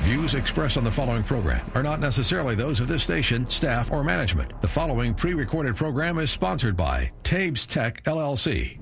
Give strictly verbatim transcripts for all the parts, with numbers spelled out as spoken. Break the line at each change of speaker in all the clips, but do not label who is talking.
Views expressed on the following program are not necessarily those of this station, staff, or management. The following pre-recorded program is sponsored by Tabes Tech, L L C.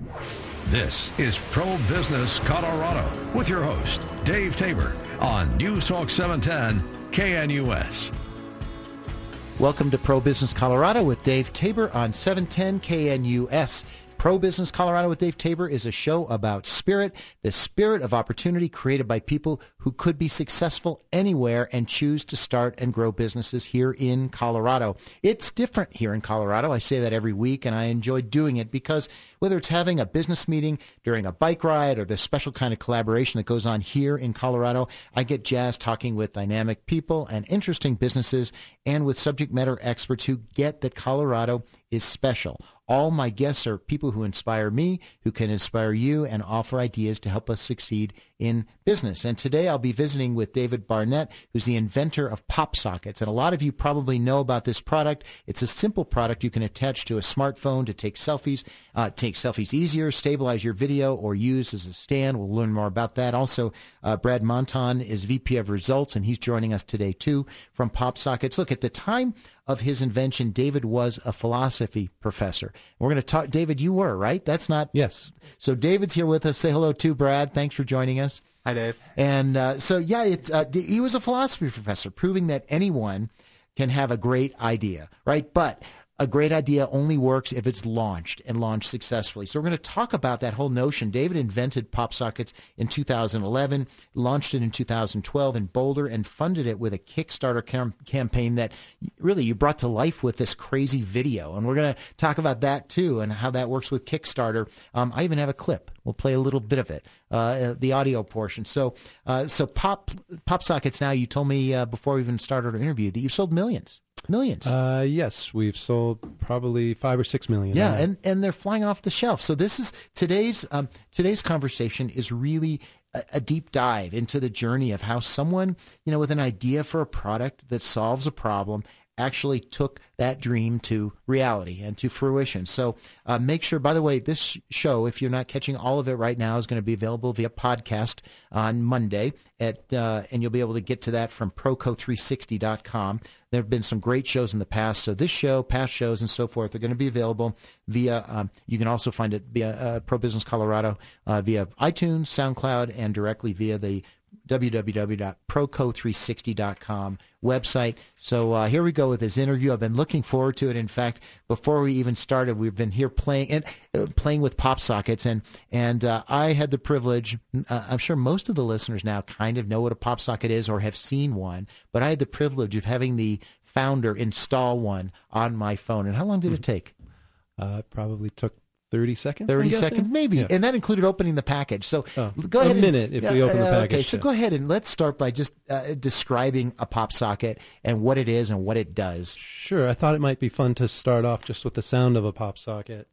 This is Pro Business Colorado with your host, Dave Tabor, on News Talk seven ten K N U S.
Welcome to Pro Business Colorado with Dave Tabor on seven ten K N U S. Pro Business Colorado with Dave Tabor is a show about spirit, the spirit of opportunity created by people who could be successful anywhere and choose to start and grow businesses here in Colorado. It's different here in Colorado. I say that every week, and I enjoy doing it because whether it's having a business meeting during a bike ride or the special kind of collaboration that goes on here in Colorado, I get jazzed talking with dynamic people and interesting businesses and with subject matter experts who get that Colorado is special. All my guests are people who inspire me, who can inspire you, and offer ideas to help us succeed in business. And today I'll be visiting with David Barnett, who's the inventor of Pop Sockets. And a lot of you probably know about this product. It's a simple product you can attach to a smartphone to take selfies, uh, take selfies easier, stabilize your video, or use as a stand. We'll learn more about that. Also, uh, Brad Monton is V P of Results, and he's joining us today, too, from Pop Sockets. Look, at the time of his invention, David was a philosophy professor. We're going to talk. David, you were, right? That's not.
Yes.
So David's here with us. Say hello to Brad. Thanks for joining us.
Hi, Dave.
And uh, so, yeah, it's uh, he was a philosophy professor, proving that anyone can have a great idea, right? But a great idea only works if it's launched and launched successfully. So we're going to talk about that whole notion. David invented Pop Sockets in two thousand eleven, launched it in two thousand twelve in Boulder, and funded it with a Kickstarter cam- campaign that really you brought to life with this crazy video. And we're going to talk about that, too, and how that works with Kickstarter. Um, I even have a clip. We'll play a little bit of it, uh, the audio portion. So uh, so Pop Pop Sockets now, you told me uh, before we even started our interview that you've sold millions. Millions.
Uh, yes, we've sold probably five or six million.
Yeah,
now.
and, and they're flying off the shelf. So this is today's um, today's conversation is really a, a deep dive into the journey of how someone, you know, with an idea for a product that solves a problem actually took that dream to reality and to fruition. So uh, make sure, by the way, this show, if you're not catching all of it right now, is going to be available via podcast on Monday, at uh, and you'll be able to get to that from proco three sixty dot com. There have been some great shows in the past. So this show, past shows, and so forth are going to be available via, um, you can also find it via uh, Pro Business Colorado, uh, via iTunes, SoundCloud, and directly via the w w w dot proco three sixty dot com website. So uh, here we go with this interview. I've been looking forward to it. In fact, before we even started, we've been here playing and uh, playing with Pop Sockets, and and uh, I had the privilege. Uh, I'm sure most of the listeners now kind of know what a Pop Socket is or have seen one, but I had the privilege of having the founder install one on my phone. And how long did it take?
Uh, it probably took thirty seconds.
thirty seconds, maybe.
Yeah.
And that included opening the package. So
oh,
go ahead.
A minute
and,
if we open the package.
Okay, so
yeah.
go ahead and let's start by just uh, describing a Pop Socket and what it is and what it does.
Sure. I thought it might be fun to start off just with the sound of a Pop Socket.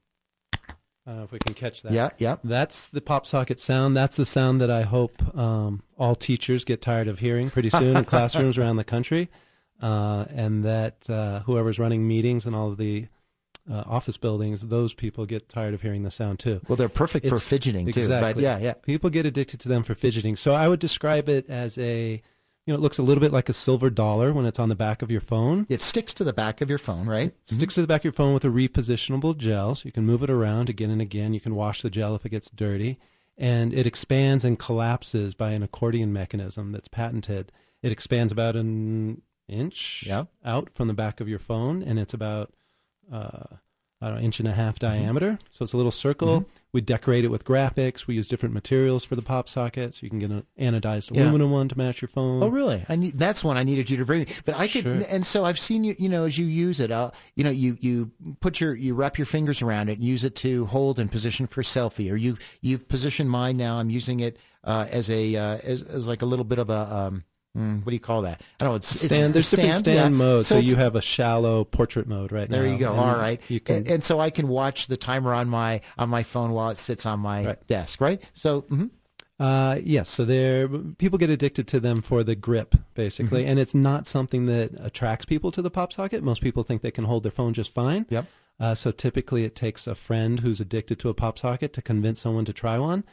I don't know if we can catch that.
Yeah, yeah.
That's the Pop Socket sound. That's the sound that I hope um, all teachers get tired of hearing pretty soon in classrooms around the country, uh, and that uh, whoever's running meetings and all of the Uh, office buildings, those people get tired of hearing the sound too.
Well, they're perfect
it's,
for fidgeting too.
Exactly.
But yeah, yeah.
People get addicted to them for fidgeting. So I would describe it as a, you know, it looks a little bit like a silver dollar when it's on the back of your phone.
It sticks to the back of your phone, right?
It sticks mm-hmm. to the back of your phone with a repositionable gel, so you can move it around again and again. You can wash the gel if it gets dirty. And it expands and collapses by an accordion mechanism that's patented. It expands about an inch
yeah.
out from the back of your phone, and it's about... Uh, I don't know, inch and a half diameter. Mm-hmm. So it's a little circle. Mm-hmm. We decorate it with graphics. We use different materials for the Pop Socket, so you can get an anodized yeah. aluminum one to match your phone.
Oh, really? I need, that's one I needed you to bring. But I could,
sure.
and so I've seen you. You know, as you use it, uh, you know, you you put your you wrap your fingers around it and use it to hold and position for selfie. Or you you've positioned mine now. I'm using it uh, as a uh, as, as like a little bit of a. Um, Mm, what do you call that? I don't know. It's,
stand,
it's
there's
stand,
different stand
yeah.
modes.
So,
so you have a shallow portrait mode right
there
now.
There you go.
And
All right.
You can,
and, and so I can watch the timer on my on my phone while it sits on my
right.
desk, right? So, mm-hmm.
uh, yes. So there, people get addicted to them for the grip, basically, mm-hmm. and it's not something that attracts people to the Pop Socket. Most people think they can hold their phone just fine.
Yep.
Uh, so typically, it takes a friend who's addicted to a Pop Socket to convince someone to try one.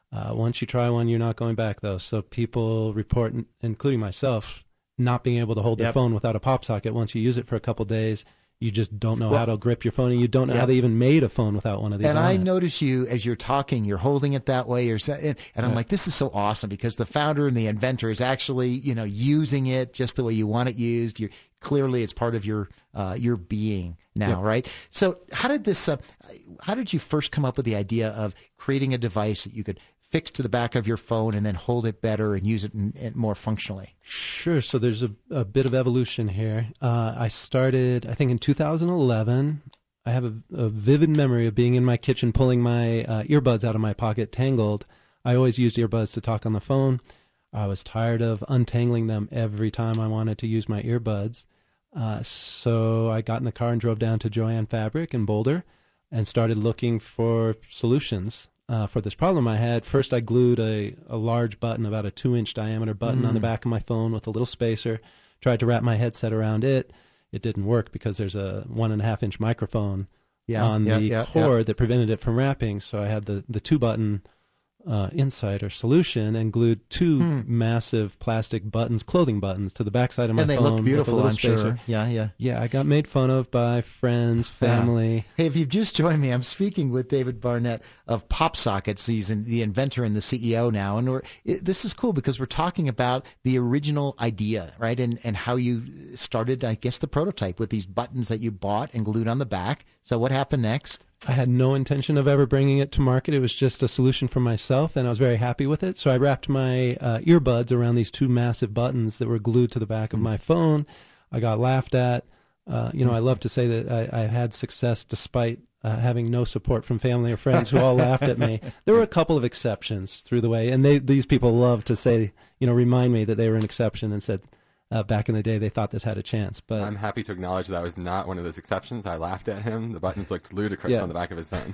Uh, once you try one, you're not going back, though. So people report, including myself, not being able to hold their
Yep.
phone without a pop socket. Once you use it for a couple days, you just don't know
Well,
how to grip your phone, and you don't know
yep.
how they even made a phone without one of these
And
on
I
it.
notice you as you're talking, you're holding it that way, or and, and I'm
Yeah.
like, this is so awesome because the founder and the inventor is actually, you know, using it just the way you want it used. You're clearly it's part of your uh, your being now,
Yep.
right? So how did this? Uh, how did you first come up with the idea of creating a device that you could fix to the back of your phone and then hold it better and use it in, in more functionally?
Sure. So there's a, a bit of evolution here. Uh, I started, I think, in two thousand eleven. I have a, a vivid memory of being in my kitchen, pulling my uh, earbuds out of my pocket, tangled. I always used earbuds to talk on the phone. I was tired of untangling them every time I wanted to use my earbuds. Uh, so I got in the car and drove down to Joann Fabric in Boulder and started looking for solutions. Uh, for this problem I had. First, I glued a, a large button, about a two-inch diameter button
Mm.
on the back of my phone with a little spacer. Tried to wrap my headset around it. It didn't work because there's a one-and-a-half-inch microphone
Yeah,
on
yeah,
the
yeah,
cord
yeah.
that prevented it from wrapping. So I had the, the two-button uh, Insight or solution and glued two
Hmm.
massive plastic buttons, clothing buttons, to the backside of my
And they
phone.
look
with a
beautiful,
little
I'm
spacer.
sure. Yeah, yeah.
Yeah, I got made fun of by friends, family.
Hey, if you've just joined me, I'm speaking with David Barnett of PopSockets. He's in, the inventor and the C E O now. And we're, it, this is cool because we're talking about the original idea, right? And, and how you started, I guess, the prototype with these buttons that you bought and glued on the back. So what happened next?
I had no intention of ever bringing it to market. It was just a solution for myself, and I was very happy with it. So I wrapped my uh, earbuds around these two massive buttons that were glued to the back of my phone. I got laughed at. Uh, you know, I love to say that I, I had success despite uh, having no support from family or friends who all laughed at me. There were a couple of exceptions through the way, and they these people love to say, you know, remind me that they were an exception and said, Uh, back in the day, they thought this had a chance. But
I'm happy to acknowledge that I was not one of those exceptions. I laughed at him. The buttons looked ludicrous
Yeah.
on the back of his phone.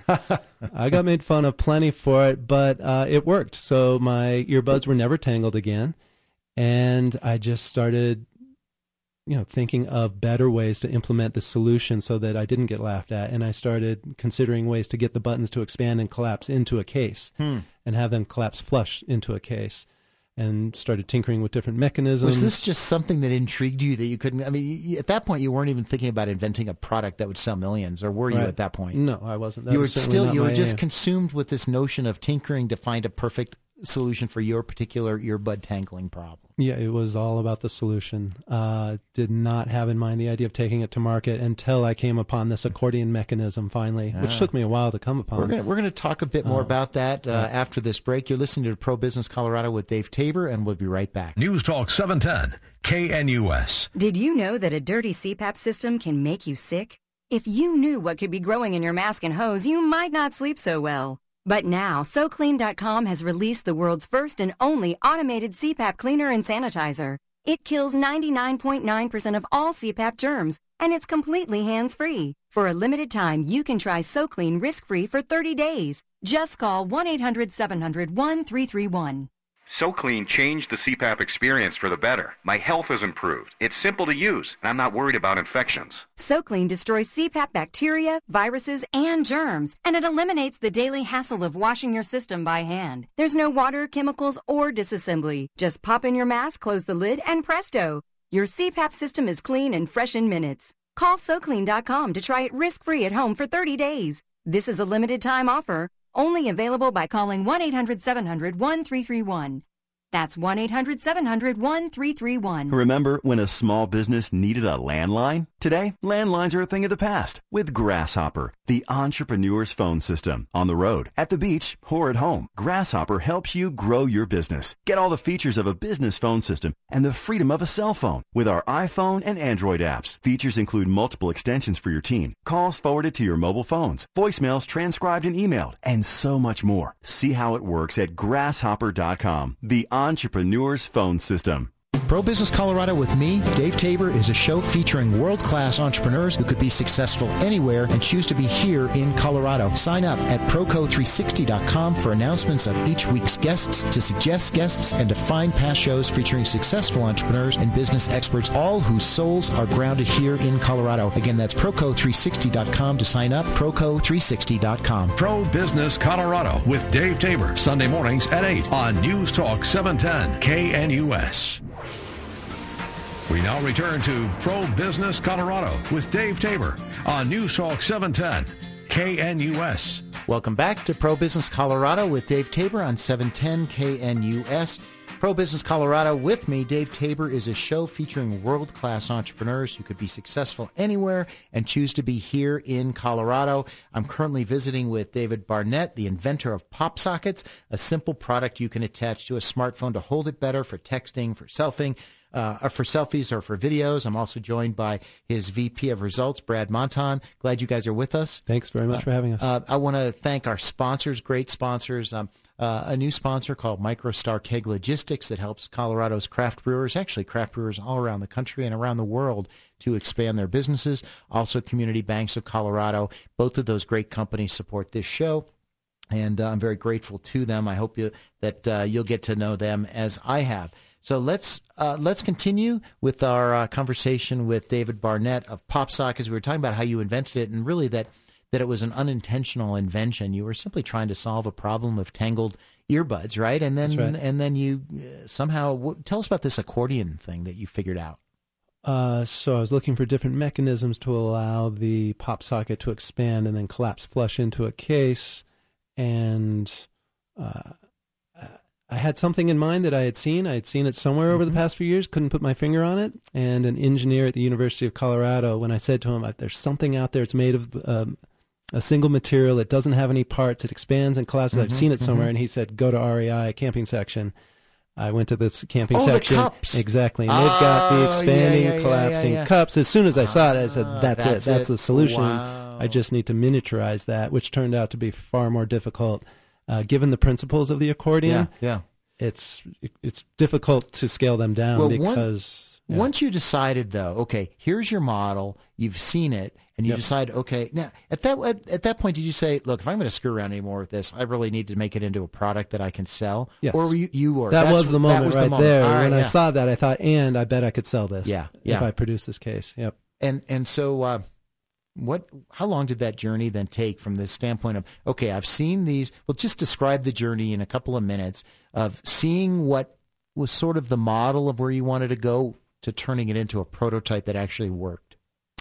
I got made fun of plenty for it, but uh, it worked. So my earbuds were never tangled again, and I just started, you know, thinking of better ways to implement the solution so that I didn't get laughed at. And I started considering ways to get the buttons to expand and collapse into a case,
Hmm.
and have them collapse flush into a case. And started tinkering with different mechanisms.
Was this just something that intrigued you that you couldn't? I mean, you, at that point, you weren't even thinking about inventing a product that would sell millions, or were you
Right.
at that point?
No, I wasn't. That
you were
was certainly
still
not
you were
my
just
aim.
consumed with this notion of tinkering to find a perfect solution for your particular earbud tangling problem.
Yeah, it was all about the solution. Uh, did not have in mind the idea of taking it to market until I came upon this accordion mechanism finally, which
Ah.
took me a while to come upon.
We're gonna we're gonna talk a bit more
Oh.
about that uh, after this break. You're listening to Pro Business Colorado with Dave Tabor, and we'll be right back.
News Talk seven ten, K N U S.
Did you know that a dirty C PAP system can make you sick? If you knew what could be growing in your mask and hose, you might not sleep so well. But now, So Clean dot com has released the world's first and only automated C PAP cleaner and sanitizer. It kills ninety-nine point nine percent of all C PAP germs, and it's completely hands-free. For a limited time, you can try SoClean risk-free for thirty days. Just call one eight hundred seven hundred one three three one.
SoClean changed the C PAP experience for the better. My health has improved. It's simple to use, and I'm not worried about infections.
SoClean destroys C PAP bacteria, viruses, and germs, and it eliminates the daily hassle of washing your system by hand. There's no water, chemicals, or disassembly. Just pop in your mask, close the lid, and presto! Your C PAP system is clean and fresh in minutes. Call So Clean dot com to try it risk-free at home for thirty days. This is a limited-time offer, only available by calling one eight hundred seven hundred one three three one. That's one eight hundred seven hundred one three three one.
Remember when a small business needed a landline? Today, landlines are a thing of the past with Grasshopper, the entrepreneur's phone system. On the road, at the beach, or at home, Grasshopper helps you grow your business. Get all the features of a business phone system and the freedom of a cell phone with our iPhone and Android apps. Features include multiple extensions for your team, calls forwarded to your mobile phones, voicemails transcribed and emailed, and so much more. See how it works at grasshopper dot com, the entrepreneur's phone system.
Pro Business Colorado with me, Dave Tabor, is a show featuring world-class entrepreneurs who could be successful anywhere and choose to be here in Colorado. Sign up at Proco three sixty dot com for announcements of each week's guests, to suggest guests, and to find past shows featuring successful entrepreneurs and business experts, all whose souls are grounded here in Colorado. Again, that's Proco three sixty dot com to sign up, Proco three sixty dot com.
Pro Business Colorado with Dave Tabor, Sunday mornings at eight on News Talk seven ten K N U S. We now return to Pro Business Colorado with Dave Tabor on News Talk seven ten K N U S.
Welcome back to Pro Business Colorado with Dave Tabor on seven ten K N U S. Pro Business Colorado with me, Dave Tabor, is a show featuring world-class entrepreneurs who could be successful anywhere and choose to be here in Colorado. I'm currently visiting with David Barnett, the inventor of Pop Sockets, a simple product you can attach to a smartphone to hold it better for texting, for selfing, uh, or for selfies or for videos. I'm also joined by his V P of Results, Brad Monton. Glad you guys are with us.
Thanks very much
uh,
for having us.
Uh, I want to thank our sponsors, great sponsors. Um, Uh, a new sponsor called MicroStar Keg Logistics that helps Colorado's craft brewers, actually craft brewers all around the country and around the world, to expand their businesses. Also, Community Banks of Colorado. Both of those great companies support this show, and uh, I'm very grateful to them. I hope you, that uh, you'll get to know them as I have. So let's uh, let's continue with our uh, conversation with David Barnett of PopSock, as we were talking about how you invented it, and really that that it was an unintentional invention. You were simply trying to solve a problem of tangled earbuds, right? And then
right.
and then you uh, somehow w- tell us about this accordion thing that you figured out.
Uh, so I was looking for different mechanisms to allow the pop socket to expand and then collapse flush into a case. And uh, I had something in mind that I had seen. I had seen it somewhere over
Mm-hmm.
the past few years, couldn't put my finger on it. And an engineer at the University of Colorado, when I said to him, there's something out there, it's made of um, a single material, it doesn't have any parts, it expands and collapses.
Mm-hmm,
I've seen it somewhere.
mm-hmm.
And he said, go to R E I, camping section. I went to this camping
Oh,
section.
the cups.
Exactly. And they've got the
Oh,
expanding,
yeah, yeah, yeah,
collapsing
yeah, yeah.
cups. As soon as I saw it, I said,
Ah,
that's,
that's
it. That's
it.
the solution.
Wow.
I just need to miniaturize that, which turned out to be far more difficult. Uh, given the principles of the accordion,
Yeah, yeah.
it's it's difficult to scale them down
Well,
because...
One,
yeah.
Once you decided, though, okay, here's your model, you've seen it, and you
Yep.
decide, okay, now at that at, at that point, did you say, look, if I'm going to screw around anymore with this, I really need to make it into a product that I can sell?
Yes.
Or were you, you were
That
that's-
was the moment
that was
right
the moment.
there.
All right,
when I
yeah.
saw that, I thought, and I bet I could sell this
Yeah,
if
yeah.
I produce this case. Yep.
And and so, uh, what? How long did that journey then take from the standpoint of, okay, I've seen these. Well, just describe the journey in a couple of minutes of seeing what was sort of the model of where you wanted to go to turning it into a prototype that actually worked.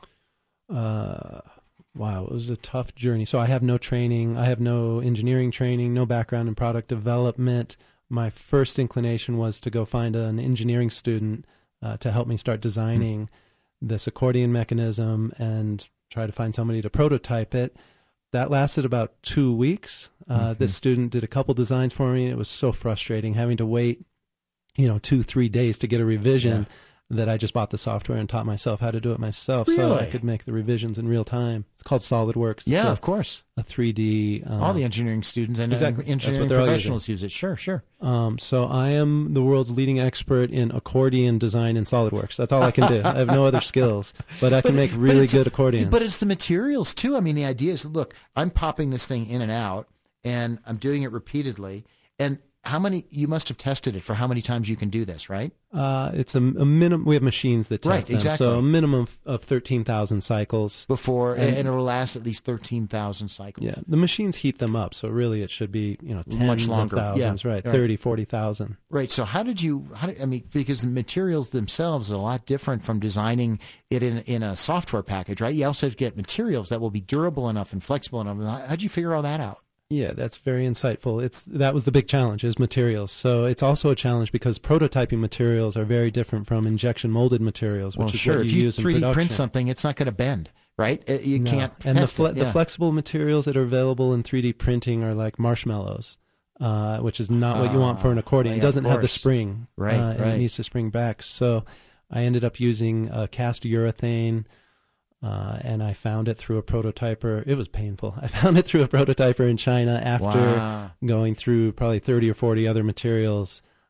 Uh, wow, it was a tough journey. So I have no training. I have no engineering training, no background in product development. My first inclination was to go find an engineering student uh, to help me start designing mm-hmm. this accordion mechanism and try to find somebody to prototype it. That lasted about two weeks. Uh, mm-hmm. This student did a couple designs for me. It was so frustrating having to wait, you know, two, three days to get a revision. Yeah. That I just bought the software and taught myself how to do it myself,
really?
So I could make the revisions in real time. It's called SolidWorks. It's
Yeah,
a,
of course.
A three D. Uh,
All the engineering students and
exactly.
engineering professionals use it. Sure, sure.
Um, so I am the world's leading expert in accordion design in SolidWorks. That's all I can do. I have no other skills, but I can
but,
make really good
a,
accordions.
But it's the materials too. I mean, the idea is, look, I'm popping this thing in and out, and I'm doing it repeatedly, and how many, you must have tested it for how many times you can do this, right?
Uh, it's a, a minimum, we have machines that test
right,
them.
Exactly.
So a minimum of thirteen thousand cycles.
Before, and,
and,
and it will last at least thirteen thousand cycles.
Yeah, the machines heat them up, so really it should be, you know, tens
Much longer.
of thousands,
yeah.
right,
right,
thirty, forty thousand.
Right, so how did you, how did, I mean, because the materials themselves are a lot different from designing it in, in a software package, right? You also have to get materials that will be durable enough and flexible enough. How'd you figure all that out?
Yeah, that's very insightful. It's that was the big challenge is materials. So it's also a challenge because prototyping materials are very different from injection molded materials, which
well,
is
sure.
what you
if you
use
three D
in production.
print something, it's not going to bend, right? You
no.
can't
and
test
the, fle-
it. Yeah.
the flexible materials that are available in three D printing are like marshmallows, uh, which is not what you want for an accordion.
Uh, yeah,
it doesn't
of
have the
course.
spring,
Right,
uh, and
right.
it needs to spring back. So I ended up using uh, cast urethane. Uh, and I found it through a prototyper. It was painful. I found it through a prototyper in China after
Wow.
going through probably thirty or forty other materials.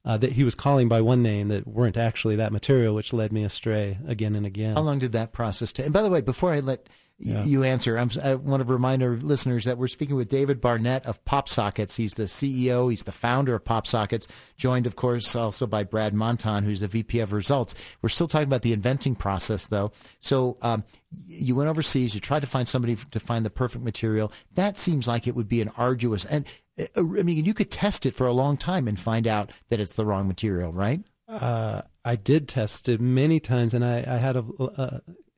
uh, that he was calling by one name that weren't actually that material, which led me astray again and again.
How long did that process take? And by the way, before I let
Yeah.
you answer, I'm, I want to remind our listeners that we're speaking with David Barnett of PopSockets. He's the C E O. He's the founder of PopSockets, joined, of course, also by Brad Monton, who's the V P of Results. We're still talking about the inventing process, though. So um, you went overseas. You tried to find somebody to find the perfect material. That seems like it would be an arduous, and I mean, you could test it for a long time and find out that it's the wrong material, right?
Uh, I did test it many times, and I, I had a, a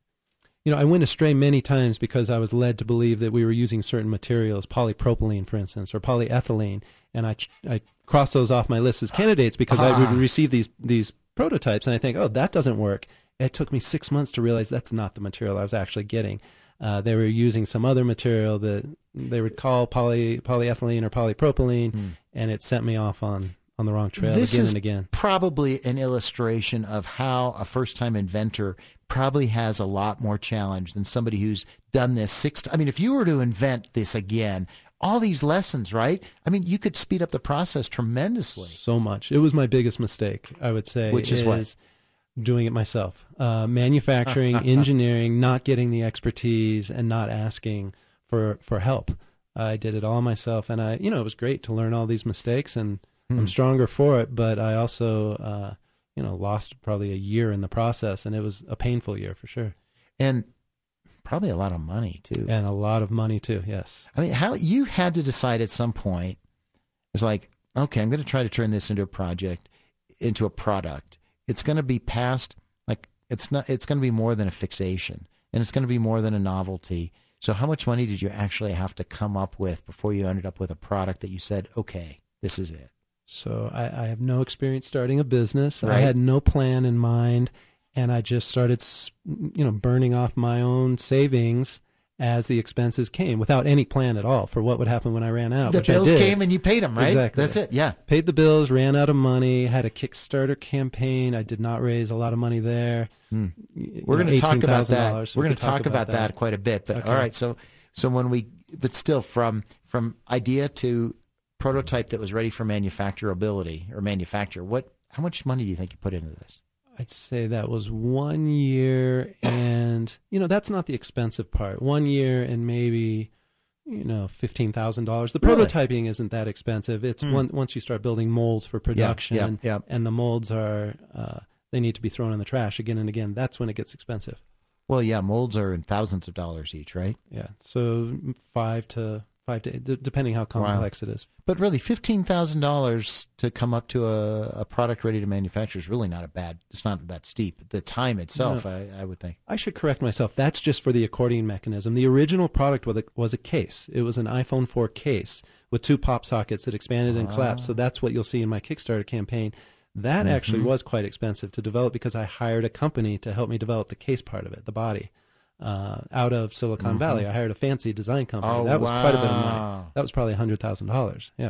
You know, I went astray many times because I was led to believe that we were using certain materials, polypropylene, for instance, or polyethylene, and I I crossed those off my list as candidates because ah. I would receive these these prototypes, and I think, oh, that doesn't work. It took me six months to realize that's not the material I was actually getting. Uh, they were using some other material that they would call poly polyethylene or polypropylene, mm. and it sent me off on on the wrong trail
this
again
is
and again.
Probably an illustration of how a first-time inventor probably has a lot more challenge than somebody who's done this six times. I mean, if you were to invent this again, all these lessons, right? I mean, you could speed up the process tremendously.
So much. It was my biggest mistake, I would say.
Which is, is what?
Doing it myself. Uh, manufacturing, engineering, not getting the expertise, and not asking for, for help. I did it all myself, and I, you know, it was great to learn all these mistakes, and hmm. I'm stronger for it, but I also... Uh, you know, lost probably a year in the process, and it was a painful year for sure.
And probably a lot of money, too.
And a lot of money, too, yes.
I mean, how you had to decide at some point, it's like, okay, I'm going to try to turn this into a project, into a product. It's going to be past, like, it's not. It's going to be more than a fixation, and it's going to be more than a novelty. So how much money did you actually have to come up with before you ended up with a product that you said, okay, this is it?
So I, I have no experience starting a business.
Right.
I had no plan in mind, and I just started, you know, burning off my own savings as the expenses came, without any plan at all for what would happen when I ran out.
The
which
bills
I did.
came and you paid them, right?
Exactly.
That's it. Yeah.
Paid the bills, ran out of money, had a Kickstarter campaign. I did not raise a lot of money there.
Hmm. We're going to talk about that. We're going to talk about that. that quite a bit. But
okay.
all right, so so when we, but still, from from idea to prototype that was ready for manufacturability or manufacture, what? How much money do you think you put into this?
I'd say that was one year, and you know that's not the expensive part. One year and maybe you know fifteen thousand dollars. The
really?
prototyping isn't that expensive. It's
mm.
one, once you start building molds for production,
yeah, yeah, yeah.
and the molds are uh, they need to be thrown in the trash again and again. That's when it gets expensive.
Well, yeah, molds are in thousands of dollars each, right?
Yeah, so five to. Five to d- depending how complex wow. it is.
But really, fifteen thousand dollars to come up to a, a product ready to manufacture is really not a bad. It's not that steep. The time itself, no. I, I would think.
I should correct myself. That's just for the accordion mechanism. The original product was a, was a case. It was an iPhone four case with two pop sockets that expanded and collapsed. So that's what you'll see in my Kickstarter campaign. That mm-hmm. actually was quite expensive to develop because I hired a company to help me develop the case part of it, the body. Uh, out of Silicon mm-hmm. Valley. I hired a fancy design company.
Oh,
that was
wow.
quite a bit of money. That was probably one hundred thousand dollars. Yeah.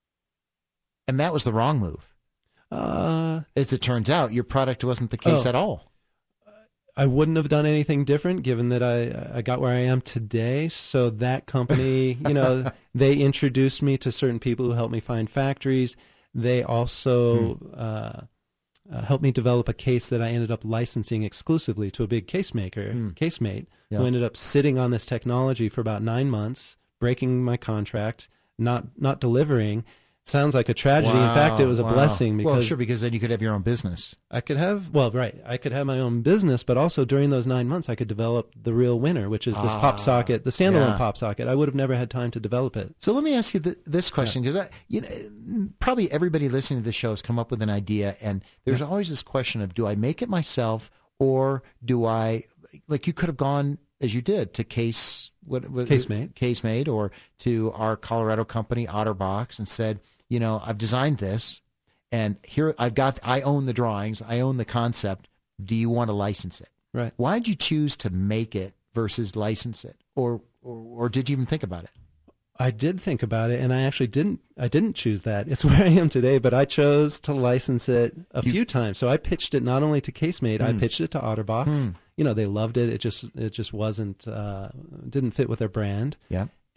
And that was the wrong move.
Uh,
As it turns out, your product wasn't the case
oh,
at all.
I wouldn't have done anything different given that I, I got where I am today. So that company, you know, they introduced me to certain people who helped me find factories. They also... Hmm. Uh, Uh, helped me develop a case that I ended up licensing exclusively to a big case maker, mm. Casemate, yeah. who ended up sitting on this technology for about nine months, breaking my contract, not not delivering. Sounds like a tragedy.
Wow,
In fact, it was a
wow.
blessing because
well, sure, because then you could have your own business.
I could have, well, right, I could have my own business, but also during those nine months, I could develop the real winner, which is this
ah,
pop socket, the standalone
yeah.
pop socket. I would have never had time to develop it.
So let me ask you th- this question, because yeah. you know, probably everybody listening to this show has come up with an idea, and there's yeah. always this question of, do I make it myself, or do I, like you could have gone, as you did, to Case, what, what
Casemate.
Casemate, or to our Colorado company, OtterBox, and said, you know, I've designed this, and here I've got, I own the drawings, I own the concept. Do you want to license it?
Right.
Why did you choose to make it versus license it, or, or or did you even think about it?
I did think about it, and I actually didn't. I didn't choose that. It's where I am today, but I chose to license it a you, few times. So I pitched it not only to Casemate, mm. I pitched it to OtterBox. Mm. You know, they loved it. It just it just wasn't uh, didn't fit with their brand.
Yeah.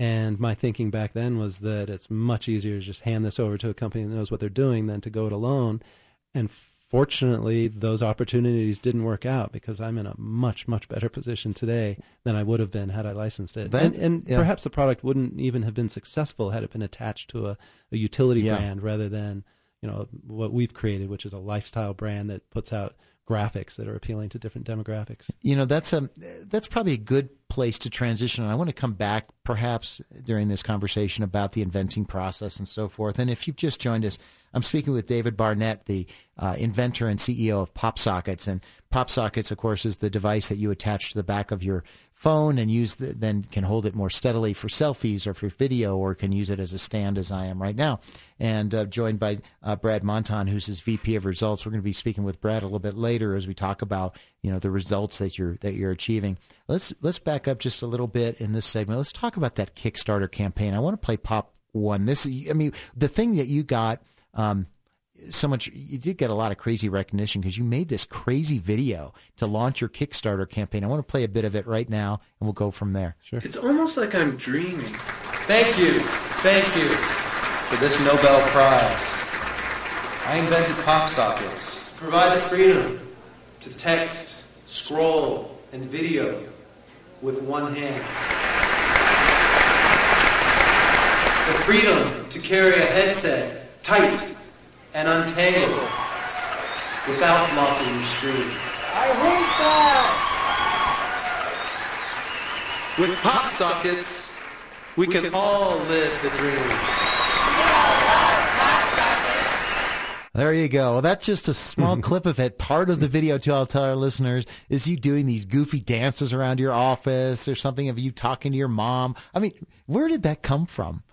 And my thinking back then was that it's much easier to just hand this over to a company that knows what they're doing than to go it alone. And fortunately, those opportunities didn't work out because I'm in a much, much better position today than I would have been had I licensed it.
That,
and and
yeah.
perhaps the product wouldn't even have been successful had it been attached to a, a utility
Yeah.
brand rather than, you know, what we've created, which is a lifestyle brand that puts out graphics that are appealing to different demographics.
You know, that's a that's probably a good place to transition. And I want to come back perhaps during this conversation about the inventing process and so forth. And if you've just joined us, I'm speaking with David Barnett, the uh, inventor and C E O of PopSockets. And PopSockets, of course, is the device that you attach to the back of your phone and use the, then can hold it more steadily for selfies or for video, or can use it as a stand as I am right now. And uh, joined by uh, Brad Monton, who's his V P of results. We're going to be speaking with Brad a little bit later as we talk about, you know, the results that you're that you're achieving. Let's let's back up just a little bit in this segment. Let's talk about that Kickstarter campaign. I want to play Pop One. This, I mean, the thing that you got. Um, so much, you did get a lot of crazy recognition because you made this crazy video to launch your Kickstarter campaign. I want to play a bit of it right now, and we'll go from there.
Sure.
It's almost like I'm dreaming. Thank you, thank you for this Nobel Prize. I invented PopSockets to provide the freedom to text, scroll, and video with one hand. The freedom to carry a headset tight and untangled without blocking your screen. I hate that! With PopSockets, we can all live the dream.
There you go. Well, that's just a small clip of it. Part of the video, too, I'll tell our listeners, is you doing these goofy dances around your office or something of you talking to your mom. I mean, where did that come from?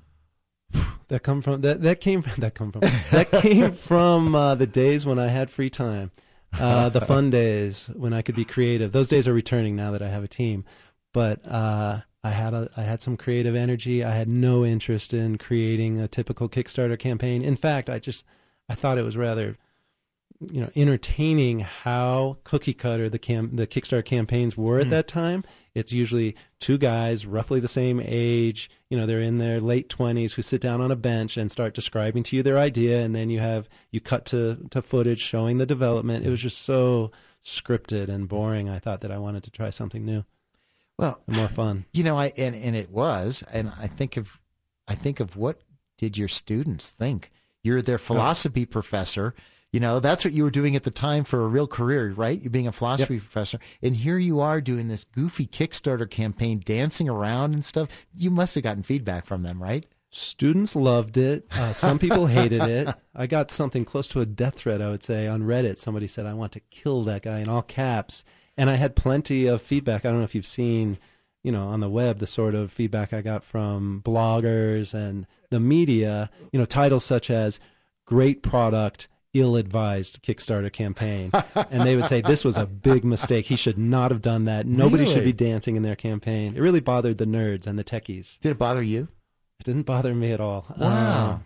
That come from that that came from that come from that came from uh, the days when I had free time, uh, the fun days when I could be creative. Those days are returning now that I have a team, but uh, I had a I had some creative energy. I had no interest in creating a typical Kickstarter campaign. In fact, I just I thought it was rather, you know, entertaining how cookie cutter the cam the Kickstarter campaigns were at mm. that time. It's usually two guys roughly the same age, you know, they're in their late twenties who sit down on a bench and start describing to you their idea, and then you have you cut to, to footage showing the development. It was just so scripted and boring. I thought that I wanted to try something new.
Well,
and more fun.
You know, I and, and it was, and I think of I think of what did your students think? You're their philosophy oh. professor. You know, that's what you were doing at the time for a real career, right? You're being a philosophy yep. professor. And here you are doing this goofy Kickstarter campaign, dancing around and stuff. You must have gotten feedback from them, right?
Students loved it. Uh, some people hated it. I got something close to a death threat, I would say, on Reddit. Somebody said, I want to kill that guy in all caps. And I had plenty of feedback. I don't know if you've seen, you know, on the web, the sort of feedback I got from bloggers and the media, you know, titles such as great product, ill-advised Kickstarter campaign. And they would say, this was a big mistake. He should not have done that. Nobody
really?
should be dancing in their campaign. It really bothered the nerds and the techies.
Did it bother you?
It didn't bother me at all.
Wow.
Uh,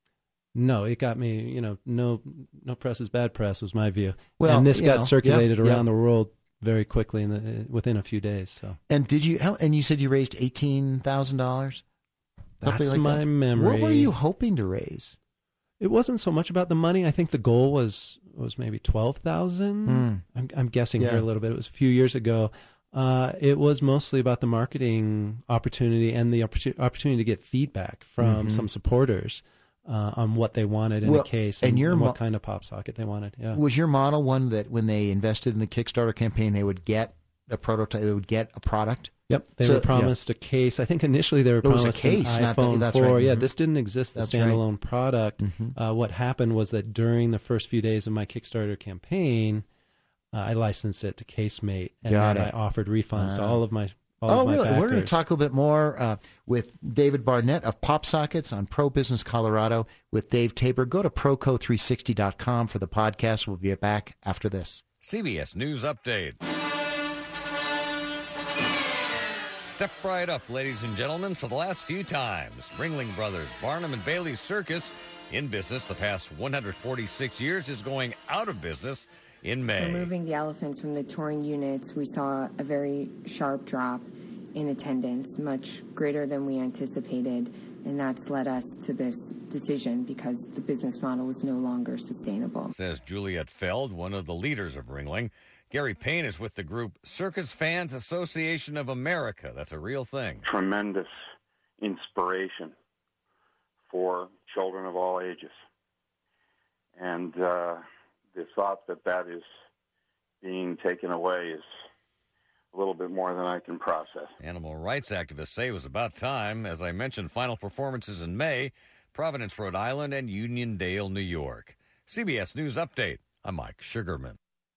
no, it got me, you know, no no press is bad press was my view.
Well,
and this got
know,
circulated
yep,
around
yep.
the world very quickly in the, within a few days. So.
And did you, how, and you said you raised eighteen thousand dollars?
That's
like
my
that.
memory.
What were you hoping to raise?
It wasn't so much about the money. I think the goal was was maybe twelve thousand.
Mm.
I'm, I'm guessing
yeah.
here a little bit. It was a few years ago. Uh, it was mostly about the marketing opportunity and the opportunity opportunity to get feedback from mm-hmm. some supporters uh, on what they wanted in
well,
the case
and,
and,
your
and what
mo-
kind of PopSocket they wanted. Yeah.
Was your model one that when they invested in the Kickstarter campaign, they would get a prototype, they would get a product?
Yep, they
so,
were promised yeah. a case. I think initially they were
it was
promised
a case,
an
not
iPhone
the, that's
four.
right.
Yeah,
mm-hmm.
this didn't exist, the
that's
standalone
right.
product.
Mm-hmm.
Uh, what happened was that during the first few days of my Kickstarter campaign, uh, I licensed it to Casemate, and
Got
then
it.
I offered refunds
uh,
to all of my all
Oh,
of my
really?
backers.
We're going to talk a little bit more uh, with David Barnett of PopSockets on Pro Business Colorado with Dave Tabor. Go to proco three sixty dot com for the podcast. We'll be back after this.
C B S News Update. Step right up, ladies and gentlemen, for the last few times. Ringling Brothers, Barnum and Bailey Circus, in business the past one hundred forty-six years, is going out of business in May.
Removing the elephants from the touring units, we saw a very sharp drop in attendance, much greater than we anticipated, and that's led us to this decision because the business model was no longer sustainable.
Says Juliet Feld, one of the leaders of Ringling. Gary Payne is with the group Circus Fans Association of America. That's a real thing.
Tremendous inspiration for children of all ages. And uh, the thought that that is being taken away is a little bit more than I can process.
Animal rights activists say it was about time. As I mentioned, final performances in May, Providence, Rhode Island, and Uniondale, New York. C B S News Update. I'm Mike Sugarman.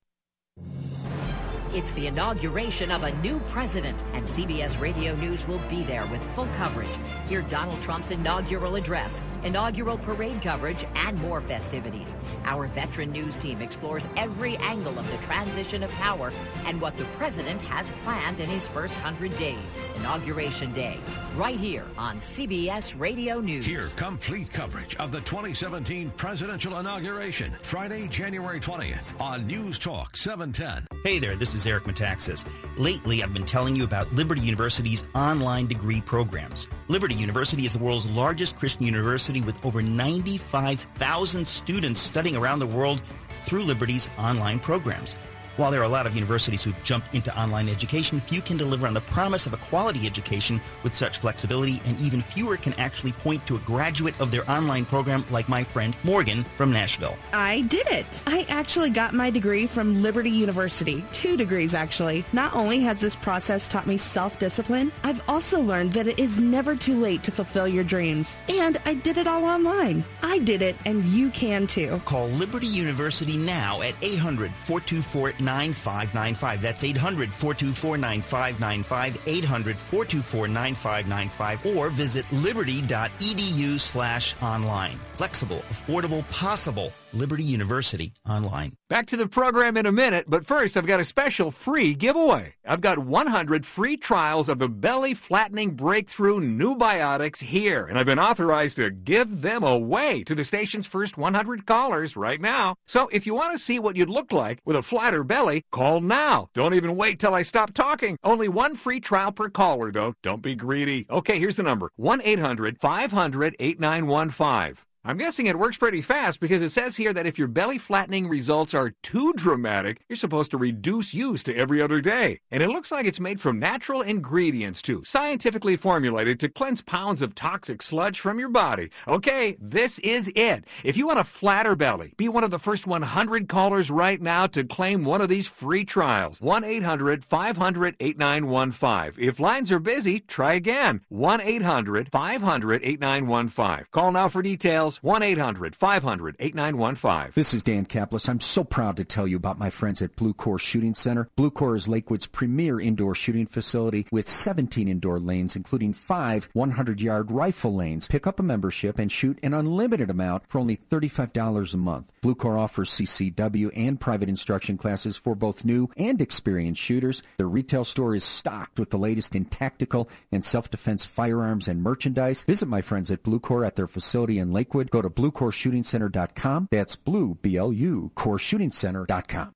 It's the inauguration of a new president, and C B S Radio News will be there with full coverage. Hear Donald Trump's inaugural address, inaugural parade coverage, and more festivities. Our veteran news team explores every angle of the transition of power and what the president has planned in his first hundred days. Inauguration Day, right here on C B S Radio News.
Hear complete coverage of the twenty seventeen presidential inauguration, Friday, January twentieth on News Talk seven ten.
Hey there, this is Eric Metaxas. Lately, I've been telling you about Liberty University's online degree programs. Liberty University is the world's largest Christian university with over ninety-five thousand students studying around the world through Liberty's online programs. While there are a lot of universities who've jumped into online education, few can deliver on the promise of a quality education with such flexibility, and even fewer can actually point to a graduate of their online program like my friend Morgan from Nashville.
I did it. I actually got my degree from Liberty University. Two degrees, actually. Not only has this process taught me self-discipline, I've also learned that it is never too late to fulfill your dreams. And I did it all online. I did it, and you can too.
Call Liberty University now at eight hundred, four two four, nine five nine five. That's eight hundred, four two four, nine five nine five, eight hundred, four two four, nine five nine five, or visit liberty.edu slash online. Flexible, affordable, possible. Liberty University Online.
Back to the program in a minute, but first I've got a special free giveaway. I've got one hundred free trials of the belly flattening breakthrough New Biotics here, and I've been authorized to give them away to the station's first one hundred callers right now. So if you want to see what you'd look like with a flatter belly, call now. Don't even wait till I stop talking. Only one free trial per caller, though. Don't be greedy. Okay, here's the number. one eight hundred, five hundred, eight nine one five. I'm guessing it works pretty fast because it says here that if your belly flattening results are too dramatic, you're supposed to reduce use to every other day. And it looks like it's made from natural ingredients too, scientifically formulated to cleanse pounds of toxic sludge from your body. Okay, this is it. If you want a flatter belly, be one of the first one hundred callers right now to claim one of these free trials. one eight hundred, five hundred, eight nine one five. If lines are busy, try again. one eight hundred, five hundred, eight nine one five. Call now for details. one eight hundred, five hundred, eight nine one five.
This is Dan Kaplis. I'm so proud to tell you about my friends at Blue Core Shooting Center. Blue Core is Lakewood's premier indoor shooting facility with seventeen indoor lanes, including five hundred-yard rifle lanes. Pick up a membership and shoot an unlimited amount for only thirty-five dollars a month. Blue Core offers C C W and private instruction classes for both new and experienced shooters. Their retail store is stocked with the latest in tactical and self-defense firearms and merchandise. Visit my friends at Blue Core at their facility in Lakewood. Go to blue core shooting center dot com. That's blue, B L U, core shooting center dot com.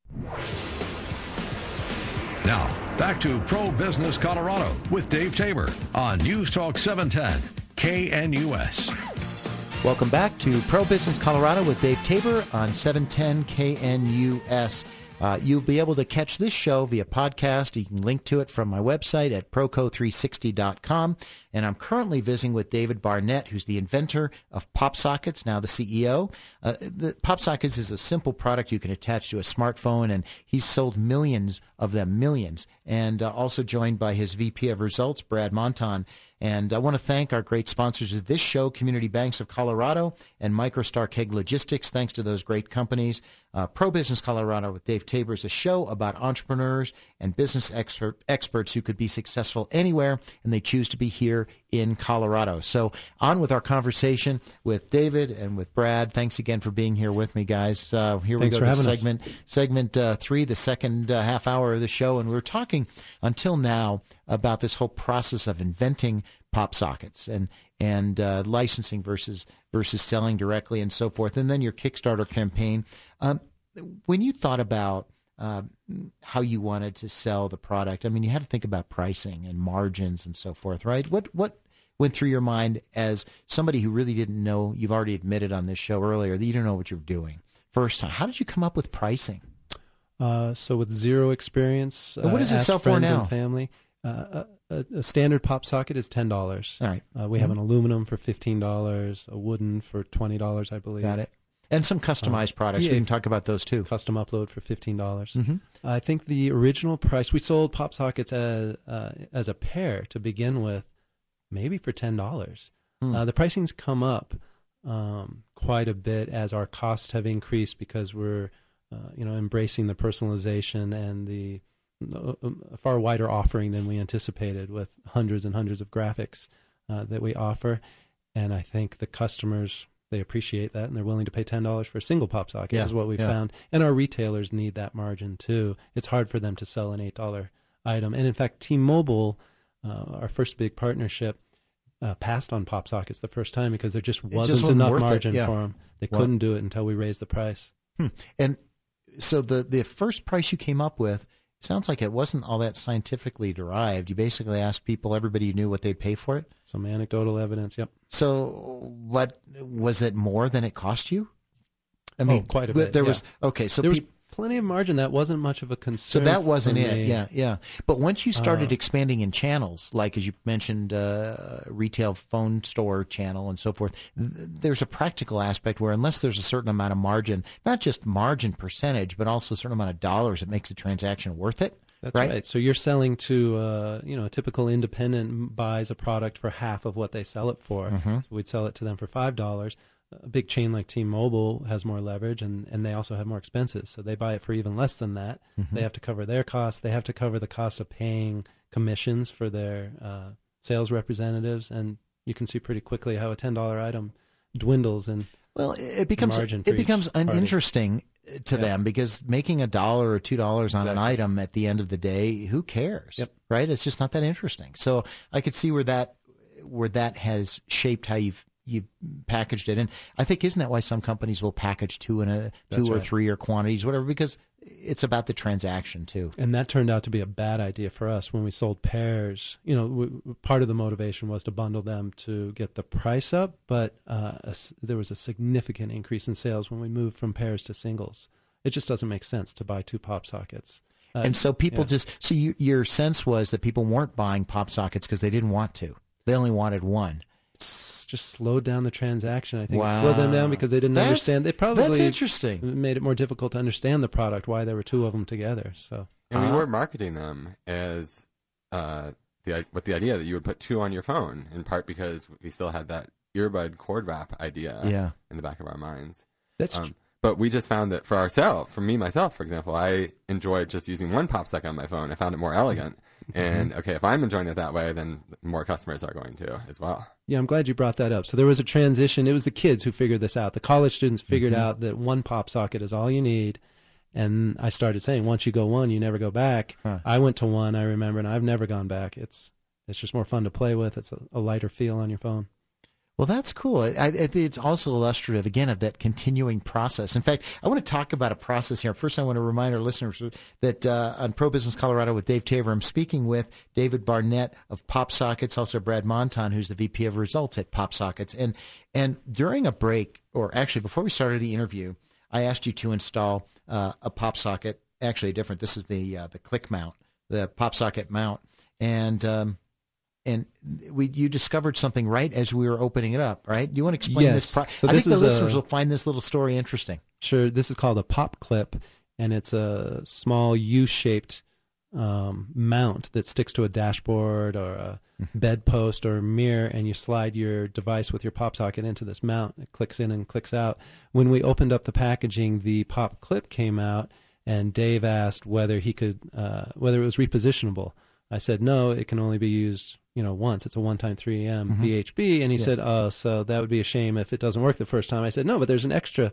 Now, back to Pro Business Colorado with Dave Tabor on News Talk seven ten, K N U S.
Welcome back to Pro Business Colorado with Dave Tabor on seven ten K N U S. Uh, you'll be able to catch this show via podcast. You can link to it from my website at proco three sixty dot com. And I'm currently visiting with David Barnett, who's the inventor of PopSockets, now the C E O. Uh, the PopSockets is a simple product you can attach to a smartphone, and he's sold millions of them, millions. And uh, also joined by his V P of Results, Brad Monton. And I want to thank our great sponsors of this show, Community Banks of Colorado and MicroStar Keg Logistics. Thanks to those great companies. Uh, Pro Business Colorado with Dave Tabor is a show about entrepreneurs and business expert, experts who could be successful anywhere, and they choose to be here in Colorado. So on with our conversation with David and with Brad. Thanks again for being here with me, guys. Uh, here
Thanks
we go
for
to
having
segment,
us.
segment uh, three, the second uh, half hour of the show. And we were talking until now about this whole process of inventing PopSockets and and uh, licensing versus versus selling directly and so forth, and then your Kickstarter campaign. Um, when you thought about uh, how you wanted to sell the product, I mean, you had to think about pricing and margins and so forth, right? What what went through your mind as somebody who really didn't know? You've already admitted on this show earlier that you didn't know what you were doing first time. How did you come up with pricing?
Uh, so with zero experience,
what does
uh,
it sell for
friends
now?
And family. Uh, a, a standard pop socket is ten dollars.
All right.
Uh, we mm-hmm. have an aluminum for fifteen dollars, a wooden for twenty dollars, I believe.
Got it. And some customized uh, products. Yeah, we can talk about those too.
Custom upload for fifteen dollars.
Mm-hmm.
I think the original price, we sold pop sockets as, uh, as a pair to begin with, maybe for ten dollars. Mm. Uh, the pricing's come up um, quite a bit as our costs have increased because we're uh, you know, embracing the personalization and the a far wider offering than we anticipated with hundreds and hundreds of graphics uh, that we offer. And I think the customers, they appreciate that, and they're willing to pay ten dollars for a single pop socket
yeah,
is what we've
yeah.
found. And our retailers need that margin too. It's hard for them to sell an eight dollar item. And in fact, T-Mobile, uh, our first big partnership, uh, passed on pop sockets the first time because there just wasn't,
just wasn't
enough margin
yeah.
for them. They
well,
couldn't do it until we raised the price.
Hmm. And so the, the first price you came up with, sounds like it wasn't all that scientifically derived. You basically asked people, everybody knew what they'd pay for it?
Some anecdotal evidence, yep.
So what, was it more than it cost you? I mean,
oh, quite a bit.
There
yeah.
was, okay, so
there
pe-
was plenty of margin. That wasn't much of a concern.
So that wasn't
for
it,
me.
yeah, yeah. But once you started
Uh,
expanding in channels, like as you mentioned, uh, retail phone store channel and so forth, th- there's a practical aspect where unless there's a certain amount of margin, not just margin percentage, but also a certain amount of dollars, it makes the transaction worth it.
That's right. right. So you're selling to, uh, you know, a typical independent buys a product for half of what they sell it for.
Mm-hmm.
So we'd sell it to them for five dollars. A big chain like T-Mobile has more leverage, and, and they also have more expenses. So they buy it for even less than that.
Mm-hmm.
They have to cover their costs. They have to cover the cost of paying commissions for their uh, sales representatives. And you can see pretty quickly how a ten dollar item dwindles in
Well, it becomes
margin
it
for
becomes
each party.
uninteresting to
Yeah.
them because making a dollar or two dollars on
Exactly.
an item at the end of the day, who cares?
Yep.
Right? It's just not that interesting. So I could see where that where that has shaped how you've you've packaged it. And I think isn't that why some companies will package two in a
That's
two or
right.
three or quantities, whatever, because it's about the transaction too.
And that turned out to be a bad idea for us when we sold pairs. You know, w- part of the motivation was to bundle them to get the price up, but uh, a s there was a significant increase in sales when we moved from pairs to singles. It just doesn't make sense to buy two pop sockets. Uh,
And so people
yeah.
just so you, your sense was that people weren't buying pop sockets because they didn't want to. They only wanted one.
It's just slowed down the transaction. I think
Wow.
it slowed them down because they didn't
That's-
understand. They probably
that's interesting.
made it more difficult to understand the product. Why there were two of them together. So
And we
Uh-huh.
were marketing them as uh, the with the idea that you would put two on your phone, in part because we still had that earbud cord wrap idea
Yeah.
in the back of our minds.
That's
um, but we just found that for ourselves, for me myself, for example, I enjoyed just using one pop socket on my phone. I found it more elegant. And okay, if I'm enjoying it that way, then more customers are going to as well.
Yeah, I'm glad you brought that up. So there was a transition. It was the kids who figured this out. The college students figured
Mm-hmm.
out that one pop socket is all you need. And I started saying, once you go one, you never go back.
Huh.
I went to one, I remember, and I've never gone back. It's it's just more fun to play with. It's a, a lighter feel on your phone.
Well, that's cool. I, I think it's also illustrative, again, of that continuing process. In fact, I want to talk about a process here. First, I want to remind our listeners that uh, on Pro Business Colorado with Dave Tabor, I'm speaking with David Barnett of Pop Sockets, also Brad Monton, who's the V P of Results at Pop Sockets. And, and during a break, or actually before we started the interview, I asked you to install uh, a Pop Socket, actually different. This is the uh, the click mount, the Pop Socket mount. And um, and we you discovered something right as we were opening it up, right? Do you want to explain
Yes.
this? Pro-
So
I
this
think the
is
listeners
a-
will find this little story interesting.
Sure. This is called a pop clip, and it's a small U-shaped um, mount that sticks to a dashboard or a bedpost or a mirror, and you slide your device with your pop socket into this mount. It clicks in and clicks out. When we opened up the packaging, the pop clip came out, and Dave asked whether he could, uh, whether it was repositionable. I said, no, it can only be used, you know, once. It's a one-time three M
Mhm.
V H B. And he
Yeah.
said, oh, so that would be a shame if it doesn't work the first time. I said, no, but there's an extra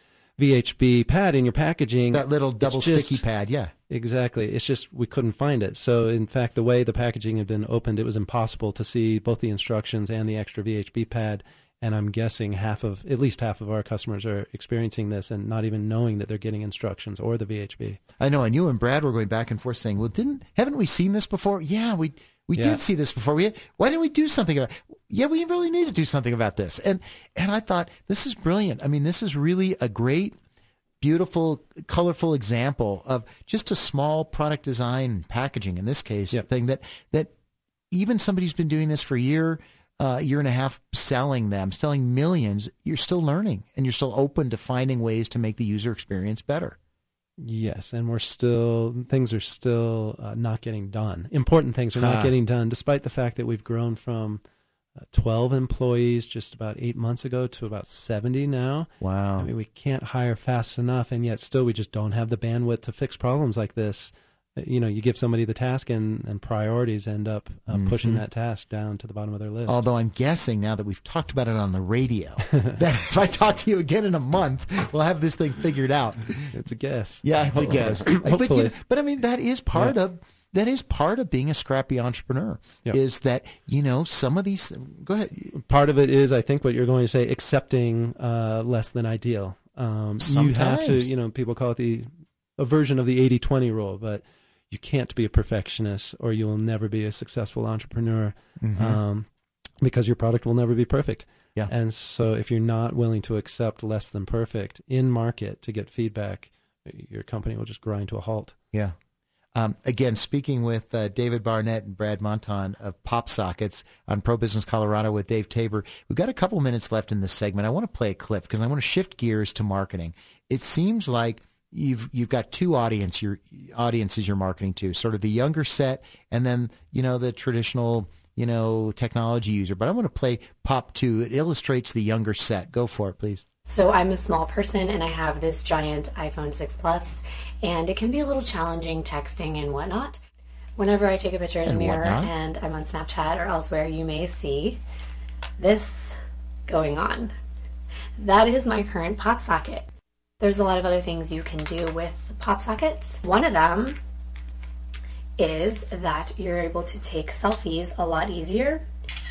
V H B pad in your packaging.
That little double
It's just-
sticky pad, yeah.
Exactly. It's just we couldn't find it. So, in fact, the way the packaging had been opened, it was impossible to see both the instructions and the extra V H B pad. And I'm guessing half of, at least half of our customers are experiencing this and not even knowing that they're getting instructions or the V H B.
I know, and you and Brad were going back and forth saying, well, didn't, haven't we seen this before? Yeah, we we
Yeah.
did see this before. We Why didn't we do something about it? Yeah, we really need to do something about this. And and I thought, this is brilliant. I mean, this is really a great, beautiful, colorful example of just a small product design packaging, in this case,
Yep.
thing that, that even somebody who's been doing this for a year, uh, year and a half, selling them, selling millions, you're still learning and you're still open to finding ways to make the user experience better.
Yes, and we're still, things are still uh, not getting done. Important things are not
Huh.
getting done, despite the fact that we've grown from uh, twelve employees just about eight months ago to about seventy now.
Wow.
I mean, we can't hire fast enough, and yet still we just don't have the bandwidth to fix problems like this. Uh, You know, you give somebody the task, and, and priorities end up uh, pushing
Mhm.
that task down to the bottom of their list.
Although I'm guessing now that we've talked about it on the radio, that if I talk to you again in a month, we'll have this thing figured out.
It's a guess.
Yeah, it's a guess. but,
Hopefully.
you, but I mean, that is part
Yeah.
of that is part of being a scrappy entrepreneur.
Yep.
Is that, you know, some of these? Go ahead.
Part of it is, I think, what you're going to say, accepting uh, less than ideal. Um, you have to,
Sometimes.
you know, people call it the a version of the eighty twenty rule, but you can't be a perfectionist or you will never be a successful entrepreneur
Mhm.
um, because your product will never be perfect.
Yeah.
And so if you're not willing to accept less than perfect in market to get feedback, your company will just grind to a halt.
Yeah. Um, again, speaking with uh, David Barnett and Brad Monton of Pop Sockets on Pro Business Colorado with Dave Tabor. We've got a couple minutes left in this segment. I want to play a clip because I want to shift gears to marketing. It seems like you've you've got two audience your audiences you're marketing to, sort of the younger set and then, you know, the traditional, you know, technology user. But I want to play Pop two. It illustrates the younger set. Go for it, please.
So I'm a small person and I have this giant iPhone six Plus, and it can be a little challenging texting and whatnot. Whenever I take a picture in the
And
mirror
whatnot?
and I'm on Snapchat or elsewhere, you may see this going on. That is my current pop socket. There's a lot of other things you can do with pop sockets. One of them is that you're able to take selfies a lot easier.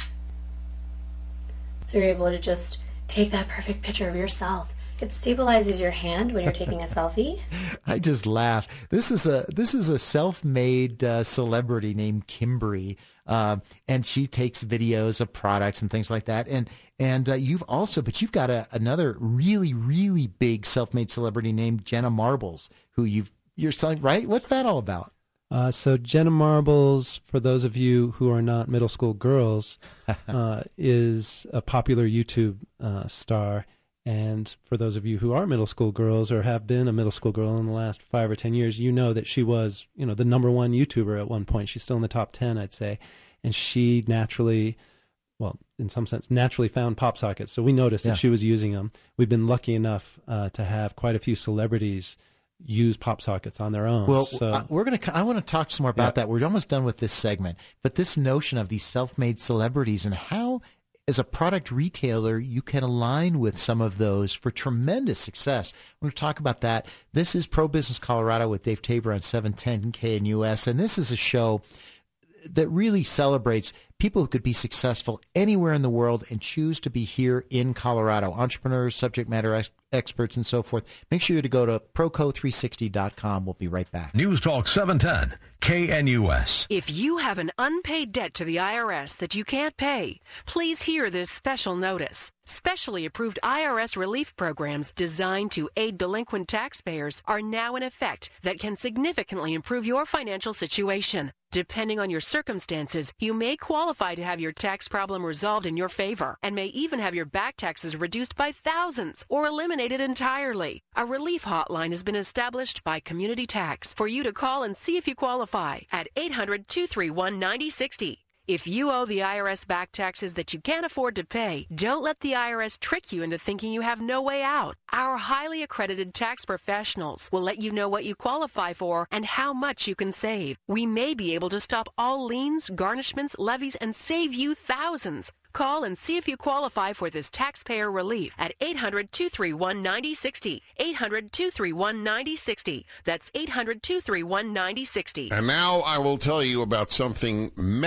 So you're able to just take that perfect picture of yourself. It stabilizes your hand when you're taking a selfie.
I just laugh. This is a this is a self-made uh, celebrity named Kimberly, uh, and she takes videos of products and things like that. And and uh, you've also, but you've got a, another really really big self-made celebrity named Jenna Marbles, who you've you're selling, right? What's that all about?
Uh, so Jenna Marbles, for those of you who are not middle school girls, uh, is a popular YouTube uh, star. And for those of you who are middle school girls or have been a middle school girl in the last five or ten years, you know that she was, you know, the number one YouTuber at one point. She's still in the top ten, I'd say. And she naturally, well, in some sense, naturally found pop sockets. So we noticed
Yeah.
that she was using them. We've been lucky enough uh, to have quite a few celebrities use pop sockets on their own.
Well,
so,
uh, we're gonna. I want to talk some more about
Yeah.
that. We're almost done with this segment, but this notion of these self-made celebrities and how, as a product retailer, you can align with some of those for tremendous success. We're going to talk about that. This is Pro Business Colorado with Dave Tabor on seven ten K N U S, and this is a show that really celebrates people who could be successful anywhere in the world and choose to be here in Colorado. Entrepreneurs, subject matter ex- experts, and so forth. Make sure to go to proco three sixty dot com. We'll be right back.
News Talk seven ten, K N U S.
If you have an unpaid debt to the I R S that you can't pay, please hear this special notice. Specially approved I R S relief programs designed to aid delinquent taxpayers are now in effect that can significantly improve your financial situation. Depending on your circumstances, you may qualify to have your tax problem resolved in your favor and may even have your back taxes reduced by thousands or eliminated entirely. A relief hotline has been established by Community Tax for you to call and see if you qualify at eight hundred, two three one, nine zero six zero. If you owe the I R S back taxes that you can't afford to pay, don't let the I R S trick you into thinking you have no way out. Our highly accredited tax professionals will let you know what you qualify for and how much you can save. We may be able to stop all liens, garnishments, levies, and save you thousands. Call and see if you qualify for this taxpayer relief at eight hundred, two three one, nine zero six zero. eight hundred, two three one, nine zero six zero. That's eight hundred, two three one, nine zero six zero.
And now I will tell you about something medically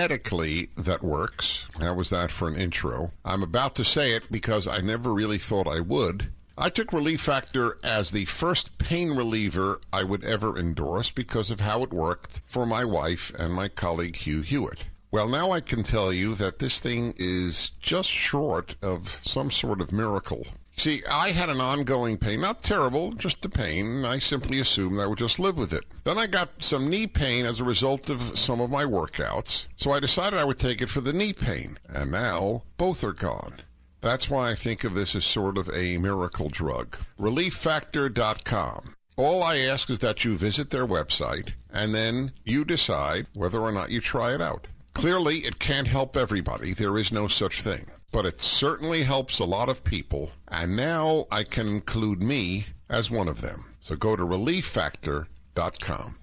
remedy that works. How was that for an intro? I'm about to say it because I never really thought I would. I took Relief Factor as the first pain reliever I would ever endorse because of how it worked for my wife and my colleague Hugh Hewitt. Well, now I can tell you that this thing is just short of some sort of miracle. See, I had an ongoing pain, not terrible, just a pain, and I simply assumed I would just live with it. Then I got some knee pain as a result of some of my workouts, so I decided I would take it for the knee pain, and now both are gone. That's why I think of this as sort of a miracle drug. relief factor dot com. All I ask is that you visit their website, and then you decide whether or not you try it out. Clearly, it can't help everybody. There is no such thing. But it certainly helps a lot of people, and now I can include me as one of them. So go to relief factor dot com.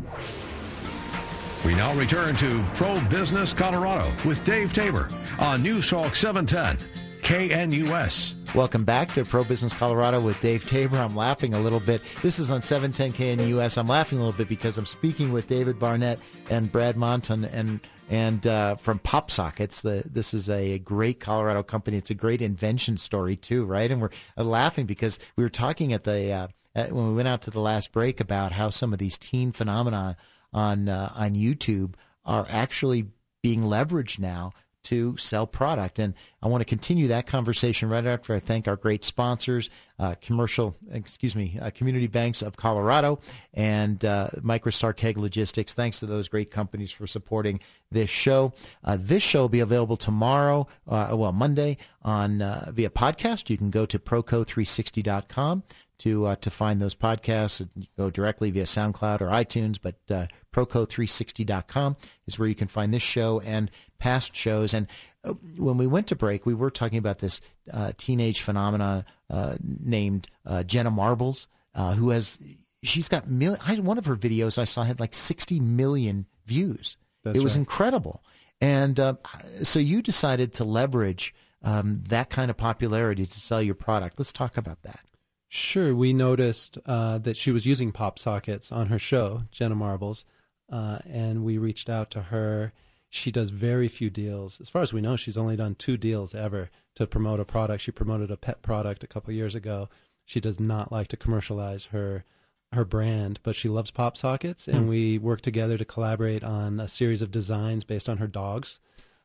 We now return to Pro Business Colorado with Dave Tabor on News Talk seven ten. K N U S.
Welcome back to Pro Business Colorado with Dave Tabor. I'm laughing a little bit. This is on seven ten K N U S. I'm laughing a little bit because I'm speaking with David Barnett and Brad Monton and and uh, from Pop Sockets. The, this is a great Colorado company. It's a great invention story too, right? And we're uh, laughing because we were talking at the uh, at, when we went out to the last break about how some of these teen phenomena on uh, on YouTube are actually being leveraged now to sell product. And I want to continue that conversation right after I thank our great sponsors, uh, commercial, excuse me, uh, Community Banks of Colorado and uh, MicroStar Keg Logistics. Thanks to those great companies for supporting this show. Uh, this show will be available tomorrow, uh, well, Monday on uh, via podcast. You can go to proco three sixty dot com to uh, to find those podcasts. You can go directly via SoundCloud or iTunes, but uh, proco three sixty dot com is where you can find this show and past shows. And uh, when we went to break, we were talking about this uh, teenage phenomenon uh, named uh, Jenna Marbles, uh, who has, she's got, mil- I, one of her videos I saw had like sixty million views.
That's
it was
right.
incredible. And uh, so you decided to leverage um, that kind of popularity to sell your product. Let's talk about that.
Sure. We noticed uh, that she was using pop sockets on her show, Jenna Marbles, uh, and we reached out to her. She does very few deals. As far as we know, she's only done two deals ever to promote a product. She promoted a pet product a couple years ago. She does not like to commercialize her her brand, but she loves pop sockets, and we work together to collaborate on a series of designs based on her dogs.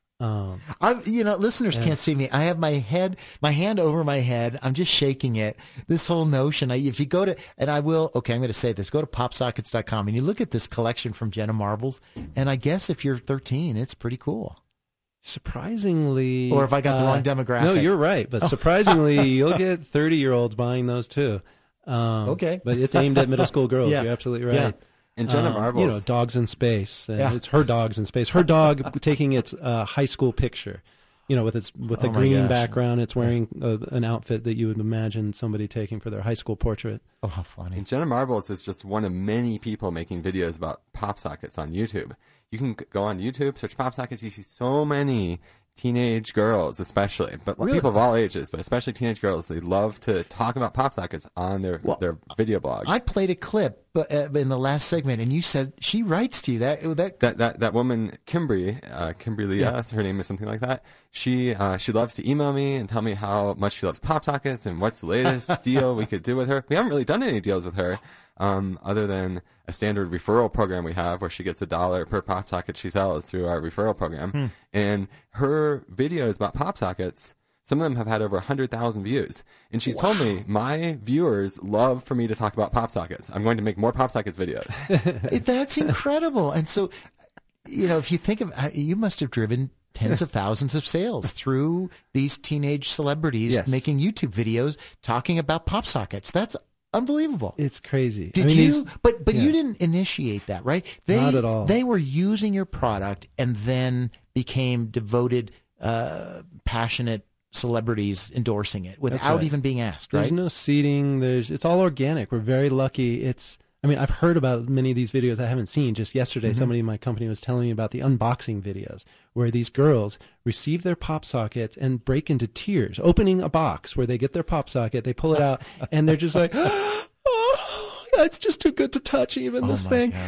Um,
I, you know, listeners
and,
can't see me. I have my head, my hand over my head. I'm just shaking it. This whole notion. I, if you go to, and I will, okay, I'm going to say this, go to pop sockets dot com and you look at this collection from Jenna Marbles. And I guess if you're thirteen, it's pretty cool.
Surprisingly.
Or if I got the
uh,
wrong demographic.
No, you're right. But surprisingly, you'll get thirty year olds buying those too. Um,
okay.
But it's aimed at middle school girls.
Yeah.
You're absolutely right.
Yeah.
And Jenna
um,
Marbles.
You know, dogs in space. And
Yeah.
It's her dogs in space. Her dog taking its uh, high school picture. You know, with its with
Oh
a
my
green
gosh.
background, it's wearing a, an outfit that you would imagine somebody taking for their high school portrait.
Oh, how funny.
And Jenna Marbles is just one of many people making videos about pop sockets on YouTube. You can g- go on YouTube, search pop sockets, you see so many teenage girls especially, but
Really?
people of all ages, but especially teenage girls. They love to talk about pop sockets on their,
Well,
their video blogs.
I played a clip but, uh, in the last segment, and you said she writes to you. That that
that that that woman Kimberly, uh, Kimberly Leah,
Yeah.
her name is something like that. She uh, she loves to email me and tell me how much she loves pop sockets and what's the latest deal we could do with her. We haven't really done any deals with her, um, other than a standard referral program we have where she gets a dollar per pop socket she sells through our referral program.
Hmm.
And her videos about pop sockets, some of them have had over one hundred thousand views. And she's told me, my viewers love for me to talk about pop sockets. I'm going to make more pop sockets videos.
It- that's incredible. And so, you know, if you think of, you must have driven tens of thousands of sales through these teenage celebrities
Yes.
making YouTube videos talking about pop sockets. That's unbelievable.
It's crazy.
Did
I mean,
you?
these-
But but
yeah.
you didn't initiate that, right? They,
Not at all.
They were using your product and then became devoted, uh, passionate celebrities endorsing it
That's
without
right.
even being asked,
There's
right?
no seeding. There's it's all organic. We're very lucky. It's I mean, I've heard about many of these videos I haven't seen. Just yesterday,
Mhm.
somebody in my company was telling me about the unboxing videos where these girls receive their pop sockets and break into tears, opening a box where they get their pop socket, they pull it out, and they're just like, oh, it's just too good to touch even
Oh
this
my
thing.
God.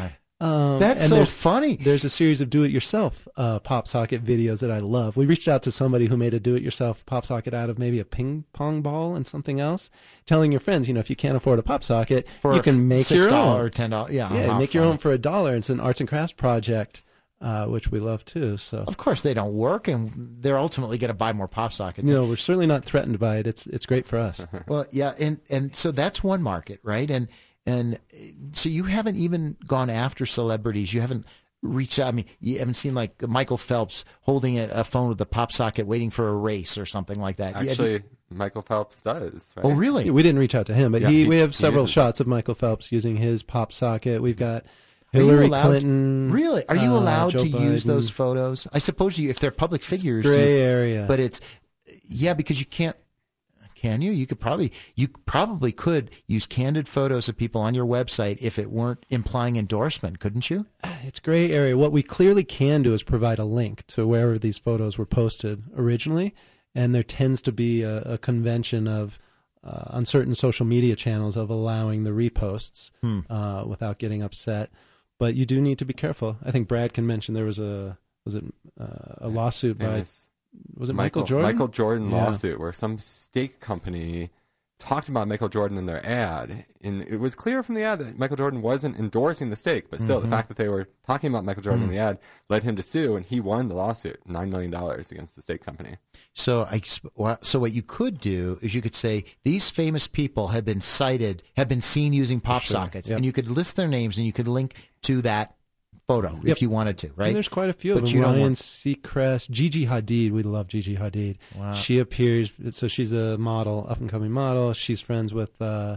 Um,
That's
and
so
there's,
funny.
There's a series of do-it-yourself uh, pop socket videos that I love. We reached out to somebody who made a do-it-yourself pop socket out of maybe a ping pong ball and something else, telling your friends, you know, if you can't afford a pop socket,
For
you can make
six
your
dollars
own.
or ten dollars. Yeah,
yeah,
how
make your
fun.
own for a dollar. It's an arts and crafts project, uh, which we love too. So
Of course, they don't work, and they're ultimately going to buy more pop sockets.
you know, we're certainly not threatened by it. It's it's great for us.
Well, yeah, and and so that's one market, right? And and so you haven't even gone after celebrities. You haven't reached out. I mean, you haven't seen like Michael Phelps holding a, a phone with a pop socket, waiting for a race or something like that. You-
Actually, Michael Phelps does. Right?
Oh, really?
Yeah, we didn't reach out to him, but
Yeah,
he,
he-
we have
he
several
uses
shots of Michael Phelps using his pop socket. We've got
Are you
Hillary
allowed-
Clinton.
Really? Are you
uh,
allowed
Joe
to use
Biden.
those photos? I suppose you, if they're public figures,
gray
you-
area.
But it's yeah, because you can't. Can you? You could probably you probably could use candid photos of people on your website if it weren't implying endorsement, couldn't you?
It's gray area. What we clearly can do is provide a link to wherever these photos were posted originally, and there tends to be a, a convention of uh, on certain social media channels of allowing the reposts
Hmm.
uh, without getting upset. But you do need to be careful. I think Brad can mention there was a was it uh, a lawsuit by
Famous
was it Michael, Jordan?
Michael Jordan
Yeah.
lawsuit where some steak company talked about Michael Jordan in their ad, and it was clear from the ad that Michael Jordan wasn't endorsing the steak, but still,
Mhm.
the fact that they were talking about Michael Jordan
Mm.
in the ad led him to sue, and he won the lawsuit, nine million dollars against the steak company.
So I well, so what you could do is you could say these famous people have been cited, have been seen using pop
Sure,
sockets,
yep.
and you could list their names and you could link to that photo
Yep.
if you wanted to, right?
And there's quite a few
But
of them.
you don't
Ryan
want-
Seacrest, Gigi Hadid. We love Gigi Hadid.
Wow.
She appears, so she's a model, up and coming model. She's friends with uh,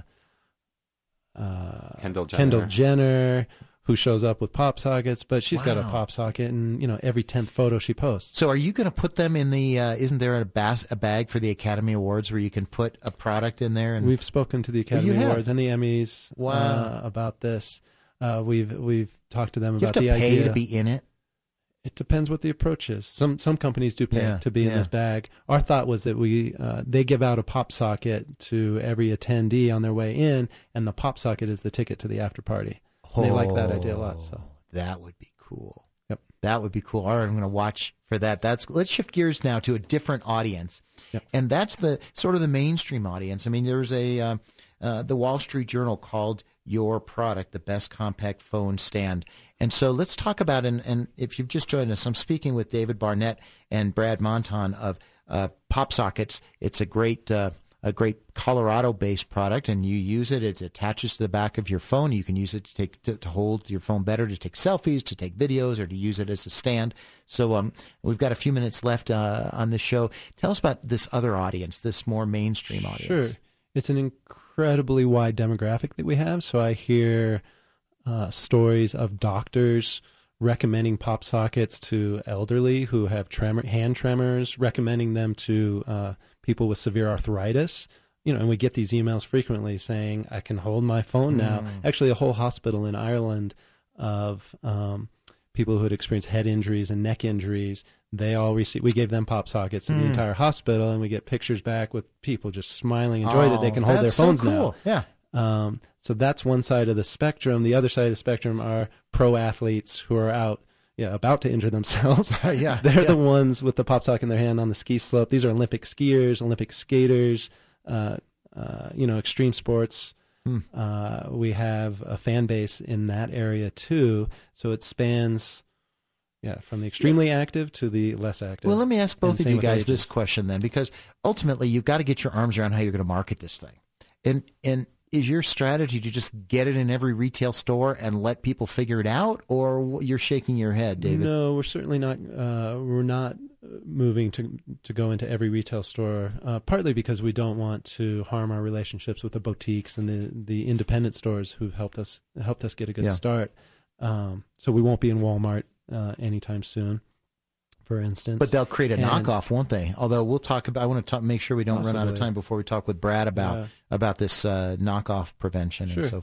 uh,
Kendall Jenner.
Kendall Jenner, who shows up with pop sockets, but she's got a
Wow.
pop socket in you know every tenth photo she posts.
So are you going to put them in the? Uh, isn't there a, bas- a bag for the Academy Awards where you can put a product in there? And
We've spoken to the
Oh, you
Academy
have?
Awards and the Emmys
Wow.
uh, about this. Uh, we've we've talked to them
you have
about
to
the
pay
idea.
to be in it.
It depends what the approach is. Some some companies do pay
Yeah,
to be in
yeah.
this bag. Our thought was that we uh, they give out a pop socket to every attendee on their way in, and the pop socket is the ticket to the after party. And they like that idea a lot. So
that would be cool.
Yep.
That would be cool. All right, I'm going to watch for that. That's let's shift gears now to a different audience,
Yep.
and that's the sort of the mainstream audience. I mean, there was a uh, uh, the Wall Street Journal called your product the best compact phone stand, and so let's talk about and and if you've just joined us, I'm speaking with David Barnett and Brad Monton of uh, Pop Sockets. It's a great. Uh, a great Colorado-based product, and you use it. It attaches to the back of your phone. You can use it to take to, to hold your phone better, to take selfies, to take videos, or to use it as a stand. So um, we've got a few minutes left uh, on this show. Tell us about this other audience, this more mainstream audience.
Sure. It's an incredibly wide demographic that we have. So I hear uh, stories of doctors recommending pop sockets to elderly who have tremor, hand tremors, recommending them to uh, people with severe arthritis. You know, and we get these emails frequently saying, I can hold my phone now.
Mm.
Actually, a whole hospital in Ireland of um, people who had experienced head injuries and neck injuries, they all received, we gave them pop sockets in the
Mm.
entire hospital, and we get pictures back with people just smiling and joy that they
Oh,
can hold their
that's so
phones
cool.
now.
Yeah.
Um, so that's one side of the spectrum. The other side of the spectrum are pro athletes who are out, yeah, about to injure themselves.
Yeah,
They're
yeah.
the ones with the pop socket in their hand on the ski slope. These are Olympic skiers, Olympic skaters, uh, uh, you know, extreme sports.
Hmm.
Uh, we have a fan base in that area too. So it spans, yeah, from the extremely active to the less active.
Well, let me ask both
And
of
same
you
with
guys
ages.
this question then, because ultimately you've got to get your arms around how you're going to market this thing. And and is your strategy to just get it in every retail store and let people figure it out, or you're shaking your head, David?
No, we're certainly not. Uh, we're not moving to to go into every retail store. Uh, partly because we don't want to harm our relationships with the boutiques and the, the independent stores who've helped us helped us get a good
Yeah.
start. Um, so we won't be in Walmart uh, anytime soon, for instance.
But they'll create a
And-
knockoff, won't they? Although we'll talk about. I want to talk, make sure we don't run out of
Possibly.
time before we talk with Brad about
Yeah.
about this uh, knockoff prevention
Sure.
and so forth.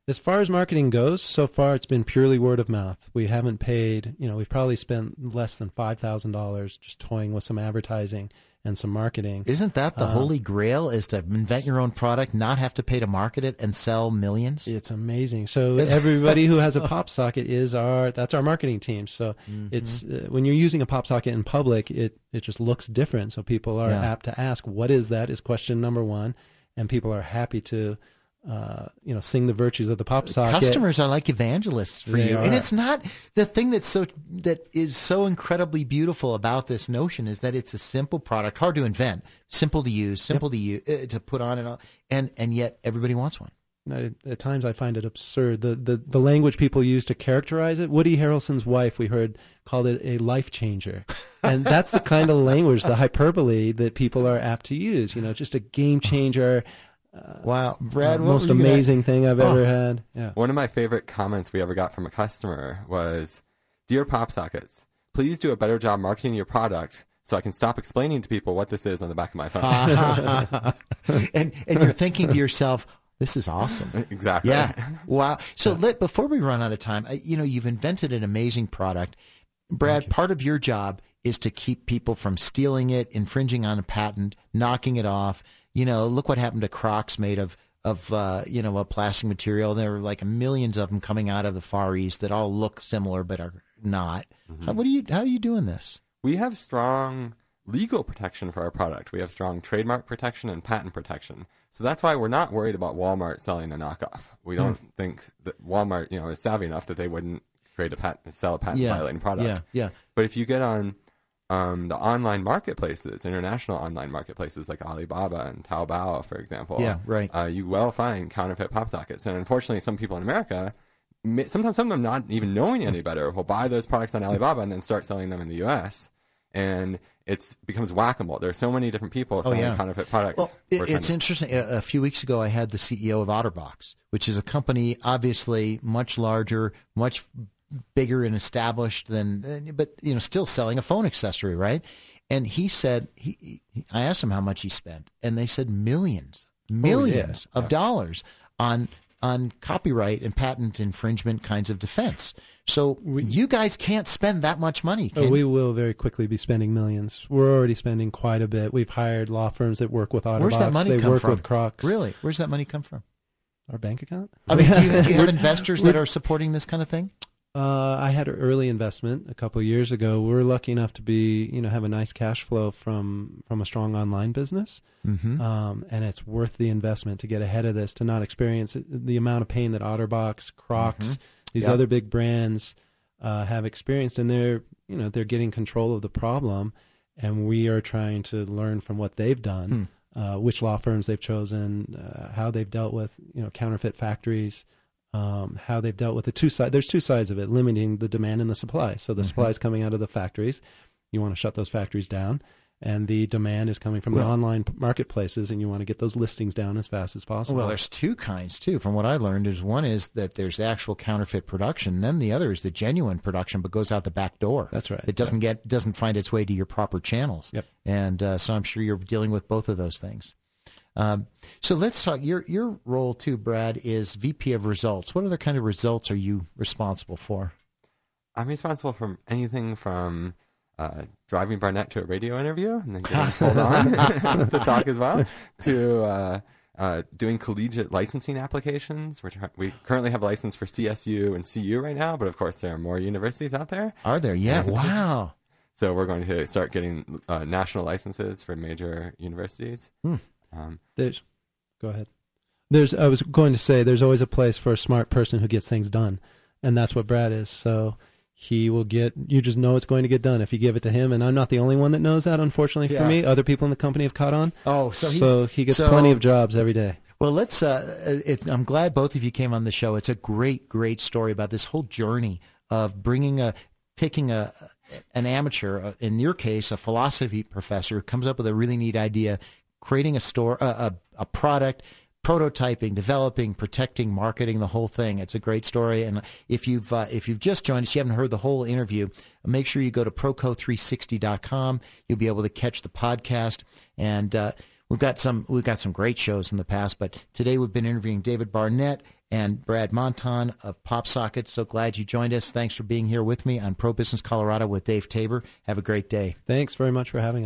As far as marketing goes, so far it's been purely word of mouth. We haven't paid, you know, we've probably spent less than five thousand dollars just toying with some advertising and some marketing.
Isn't that the
Um,
holy grail, is to invent your own product, not have to pay to market it, and sell millions?
It's amazing. So
It's-
everybody who has a pop socket is our, that's our marketing team. So
Mhm.
it's, uh, when you're using a pop socket in public, it, it just looks different. So people are
Yeah.
apt to ask, what is that, is question number one. And people are happy to, uh, you know, sing the virtues of the pop socket.
Customers are like evangelists for
They
you.
are.
And it's not the thing that's so that is so incredibly beautiful about this notion is that it's a simple product, hard to invent, simple to use, simple to use, uh, to put on, and all, and and yet everybody wants one.
At at times I find it absurd. The, the the language people use to characterize it. Woody Harrelson's wife, we heard, called it a life changer. And that's the kind of language, the hyperbole that people are apt to use. You know, just a game changer. Uh,
wow. Brad,
uh,
what
most
were you gonna-
amazing thing I've
Oh.
ever had. Yeah.
One of my favorite comments we ever got from a customer was, "Dear PopSockets, please do a better job marketing your product so I can stop explaining to people what this is on the back of my phone."
and and you're thinking to yourself, this is awesome.
Exactly.
Yeah. Wow. So let, before we run out of time, I- you know, you've invented an amazing product. Brad, part of your job is to keep people from stealing it, infringing on a patent, knocking it off. You know, look what happened to Crocs made of, of uh, you know, a plastic material. There were like millions of them coming out of the Far East that all look similar but are not.
Mm-hmm.
How, what are you, how are you doing this?
We have strong legal protection for our product. We have strong trademark protection and patent protection. So that's why we're not worried about Walmart selling a knockoff. We don't
Hmm.
think that Walmart, you know, is savvy enough that they wouldn't create a patent, sell a patent
Yeah.
violating product.
Yeah. Yeah.
But if you get on um, the online marketplaces, international online marketplaces like Alibaba and Taobao, for example,
Yeah, right.
uh, you will find counterfeit pop sockets. And unfortunately, some people in America, may- sometimes some of them not even knowing any better, will buy those products on Alibaba and then start selling them in the U S And it becomes whack-a-mole. There are so many different people selling counterfeit products.
Well,
We're
it,
trying
it's
to-
interesting. A, a few weeks ago, I had the C E O of OtterBox, which is a company obviously much larger, much bigger and established than, but you know, still selling a phone accessory, right? And he said, he, he I asked him how much he spent, and they said millions, millions
Oh, yeah.
of dollars on on copyright and patent infringement kinds of defense. So you guys can't spend that much money.
Oh,
can
we
you?
will very quickly be spending millions. We're already spending quite a bit. We've hired law firms that work with OtterBox.
Where's that money
they
come
work
from?
with Crocs.
Really? Where's that money come from?
Our bank account?
I mean, do you, do you have
We're-
investors that
we're-
are supporting this kind of thing?
Uh, I had an early investment a couple of years ago. We're lucky enough to be, you know, have a nice cash flow from from a strong online business,
Mhm.
um, and it's worth the investment to get ahead of this, to not experience it- the amount of pain that OtterBox, Crocs,
Mhm.
these
Yep.
other big brands uh, have experienced, and they're, you know, they're getting control of the problem, and we are trying to learn from what they've done, uh, which law firms they've chosen, uh, how they've dealt with, you know, counterfeit factories. Um, how they've dealt with the two sides. There's two sides of it, limiting the demand and the supply. So the
Mhm.
supply is coming out of the factories. You want to shut those factories down. And the demand is coming from
Well-
the online p- marketplaces, and you want to get those listings down as fast as possible.
Well, there's two kinds too. From what I learned, is one is that there's actual counterfeit production. Then the other is the genuine production, but goes out the back door.
That's right.
It doesn't get doesn't find its way to your proper channels.
Yep.
And uh, so I'm sure you're dealing with both of those things. Um, so let's talk. Your your role too, Brad, is V P of Results. What other kind of results are you responsible for?
I'm responsible for anything from uh, driving Barnett to a radio interview and then getting pulled on to talk as well, to uh, uh, doing collegiate licensing applications. We're try- we currently have a license for C S U and C U right now, but of course there are more universities out there.
Are there? Yeah. Wow.
So we're going to start getting uh, national licenses for major universities.
Hmm.
Um,
There's, go ahead. There's, I was going to say, there's always a place for a smart person who gets things done, and that's what Brad is. So he will get. You just know it's going to get done if you give it to him. And I'm not the only one that knows that, unfortunately for
Yeah.
me. Other people in the company have caught on.
Oh, so he's
so he gets
so-
plenty of jobs every day.
Well, let's. Uh, it, I'm glad both of you came on the show. It's a great, great story about this whole journey of bringing a, taking a, an amateur, uh, in your case, a philosophy professor, who comes up with a really neat idea, creating a store, uh, a, a product, prototyping, developing, protecting, marketing, the whole thing. It's a great story. And if you've uh, if you've just joined us, you haven't heard the whole interview, make sure you go to proco three sixty dot com. You'll be able to catch the podcast. And uh, We've got some we've got some great shows in the past, but today we've been interviewing David Barnett and Brad Monton of PopSocket. So glad you joined us. Thanks for being here with me on Pro Business Colorado with Dave Tabor. Have a great day.
Thanks very much for having us.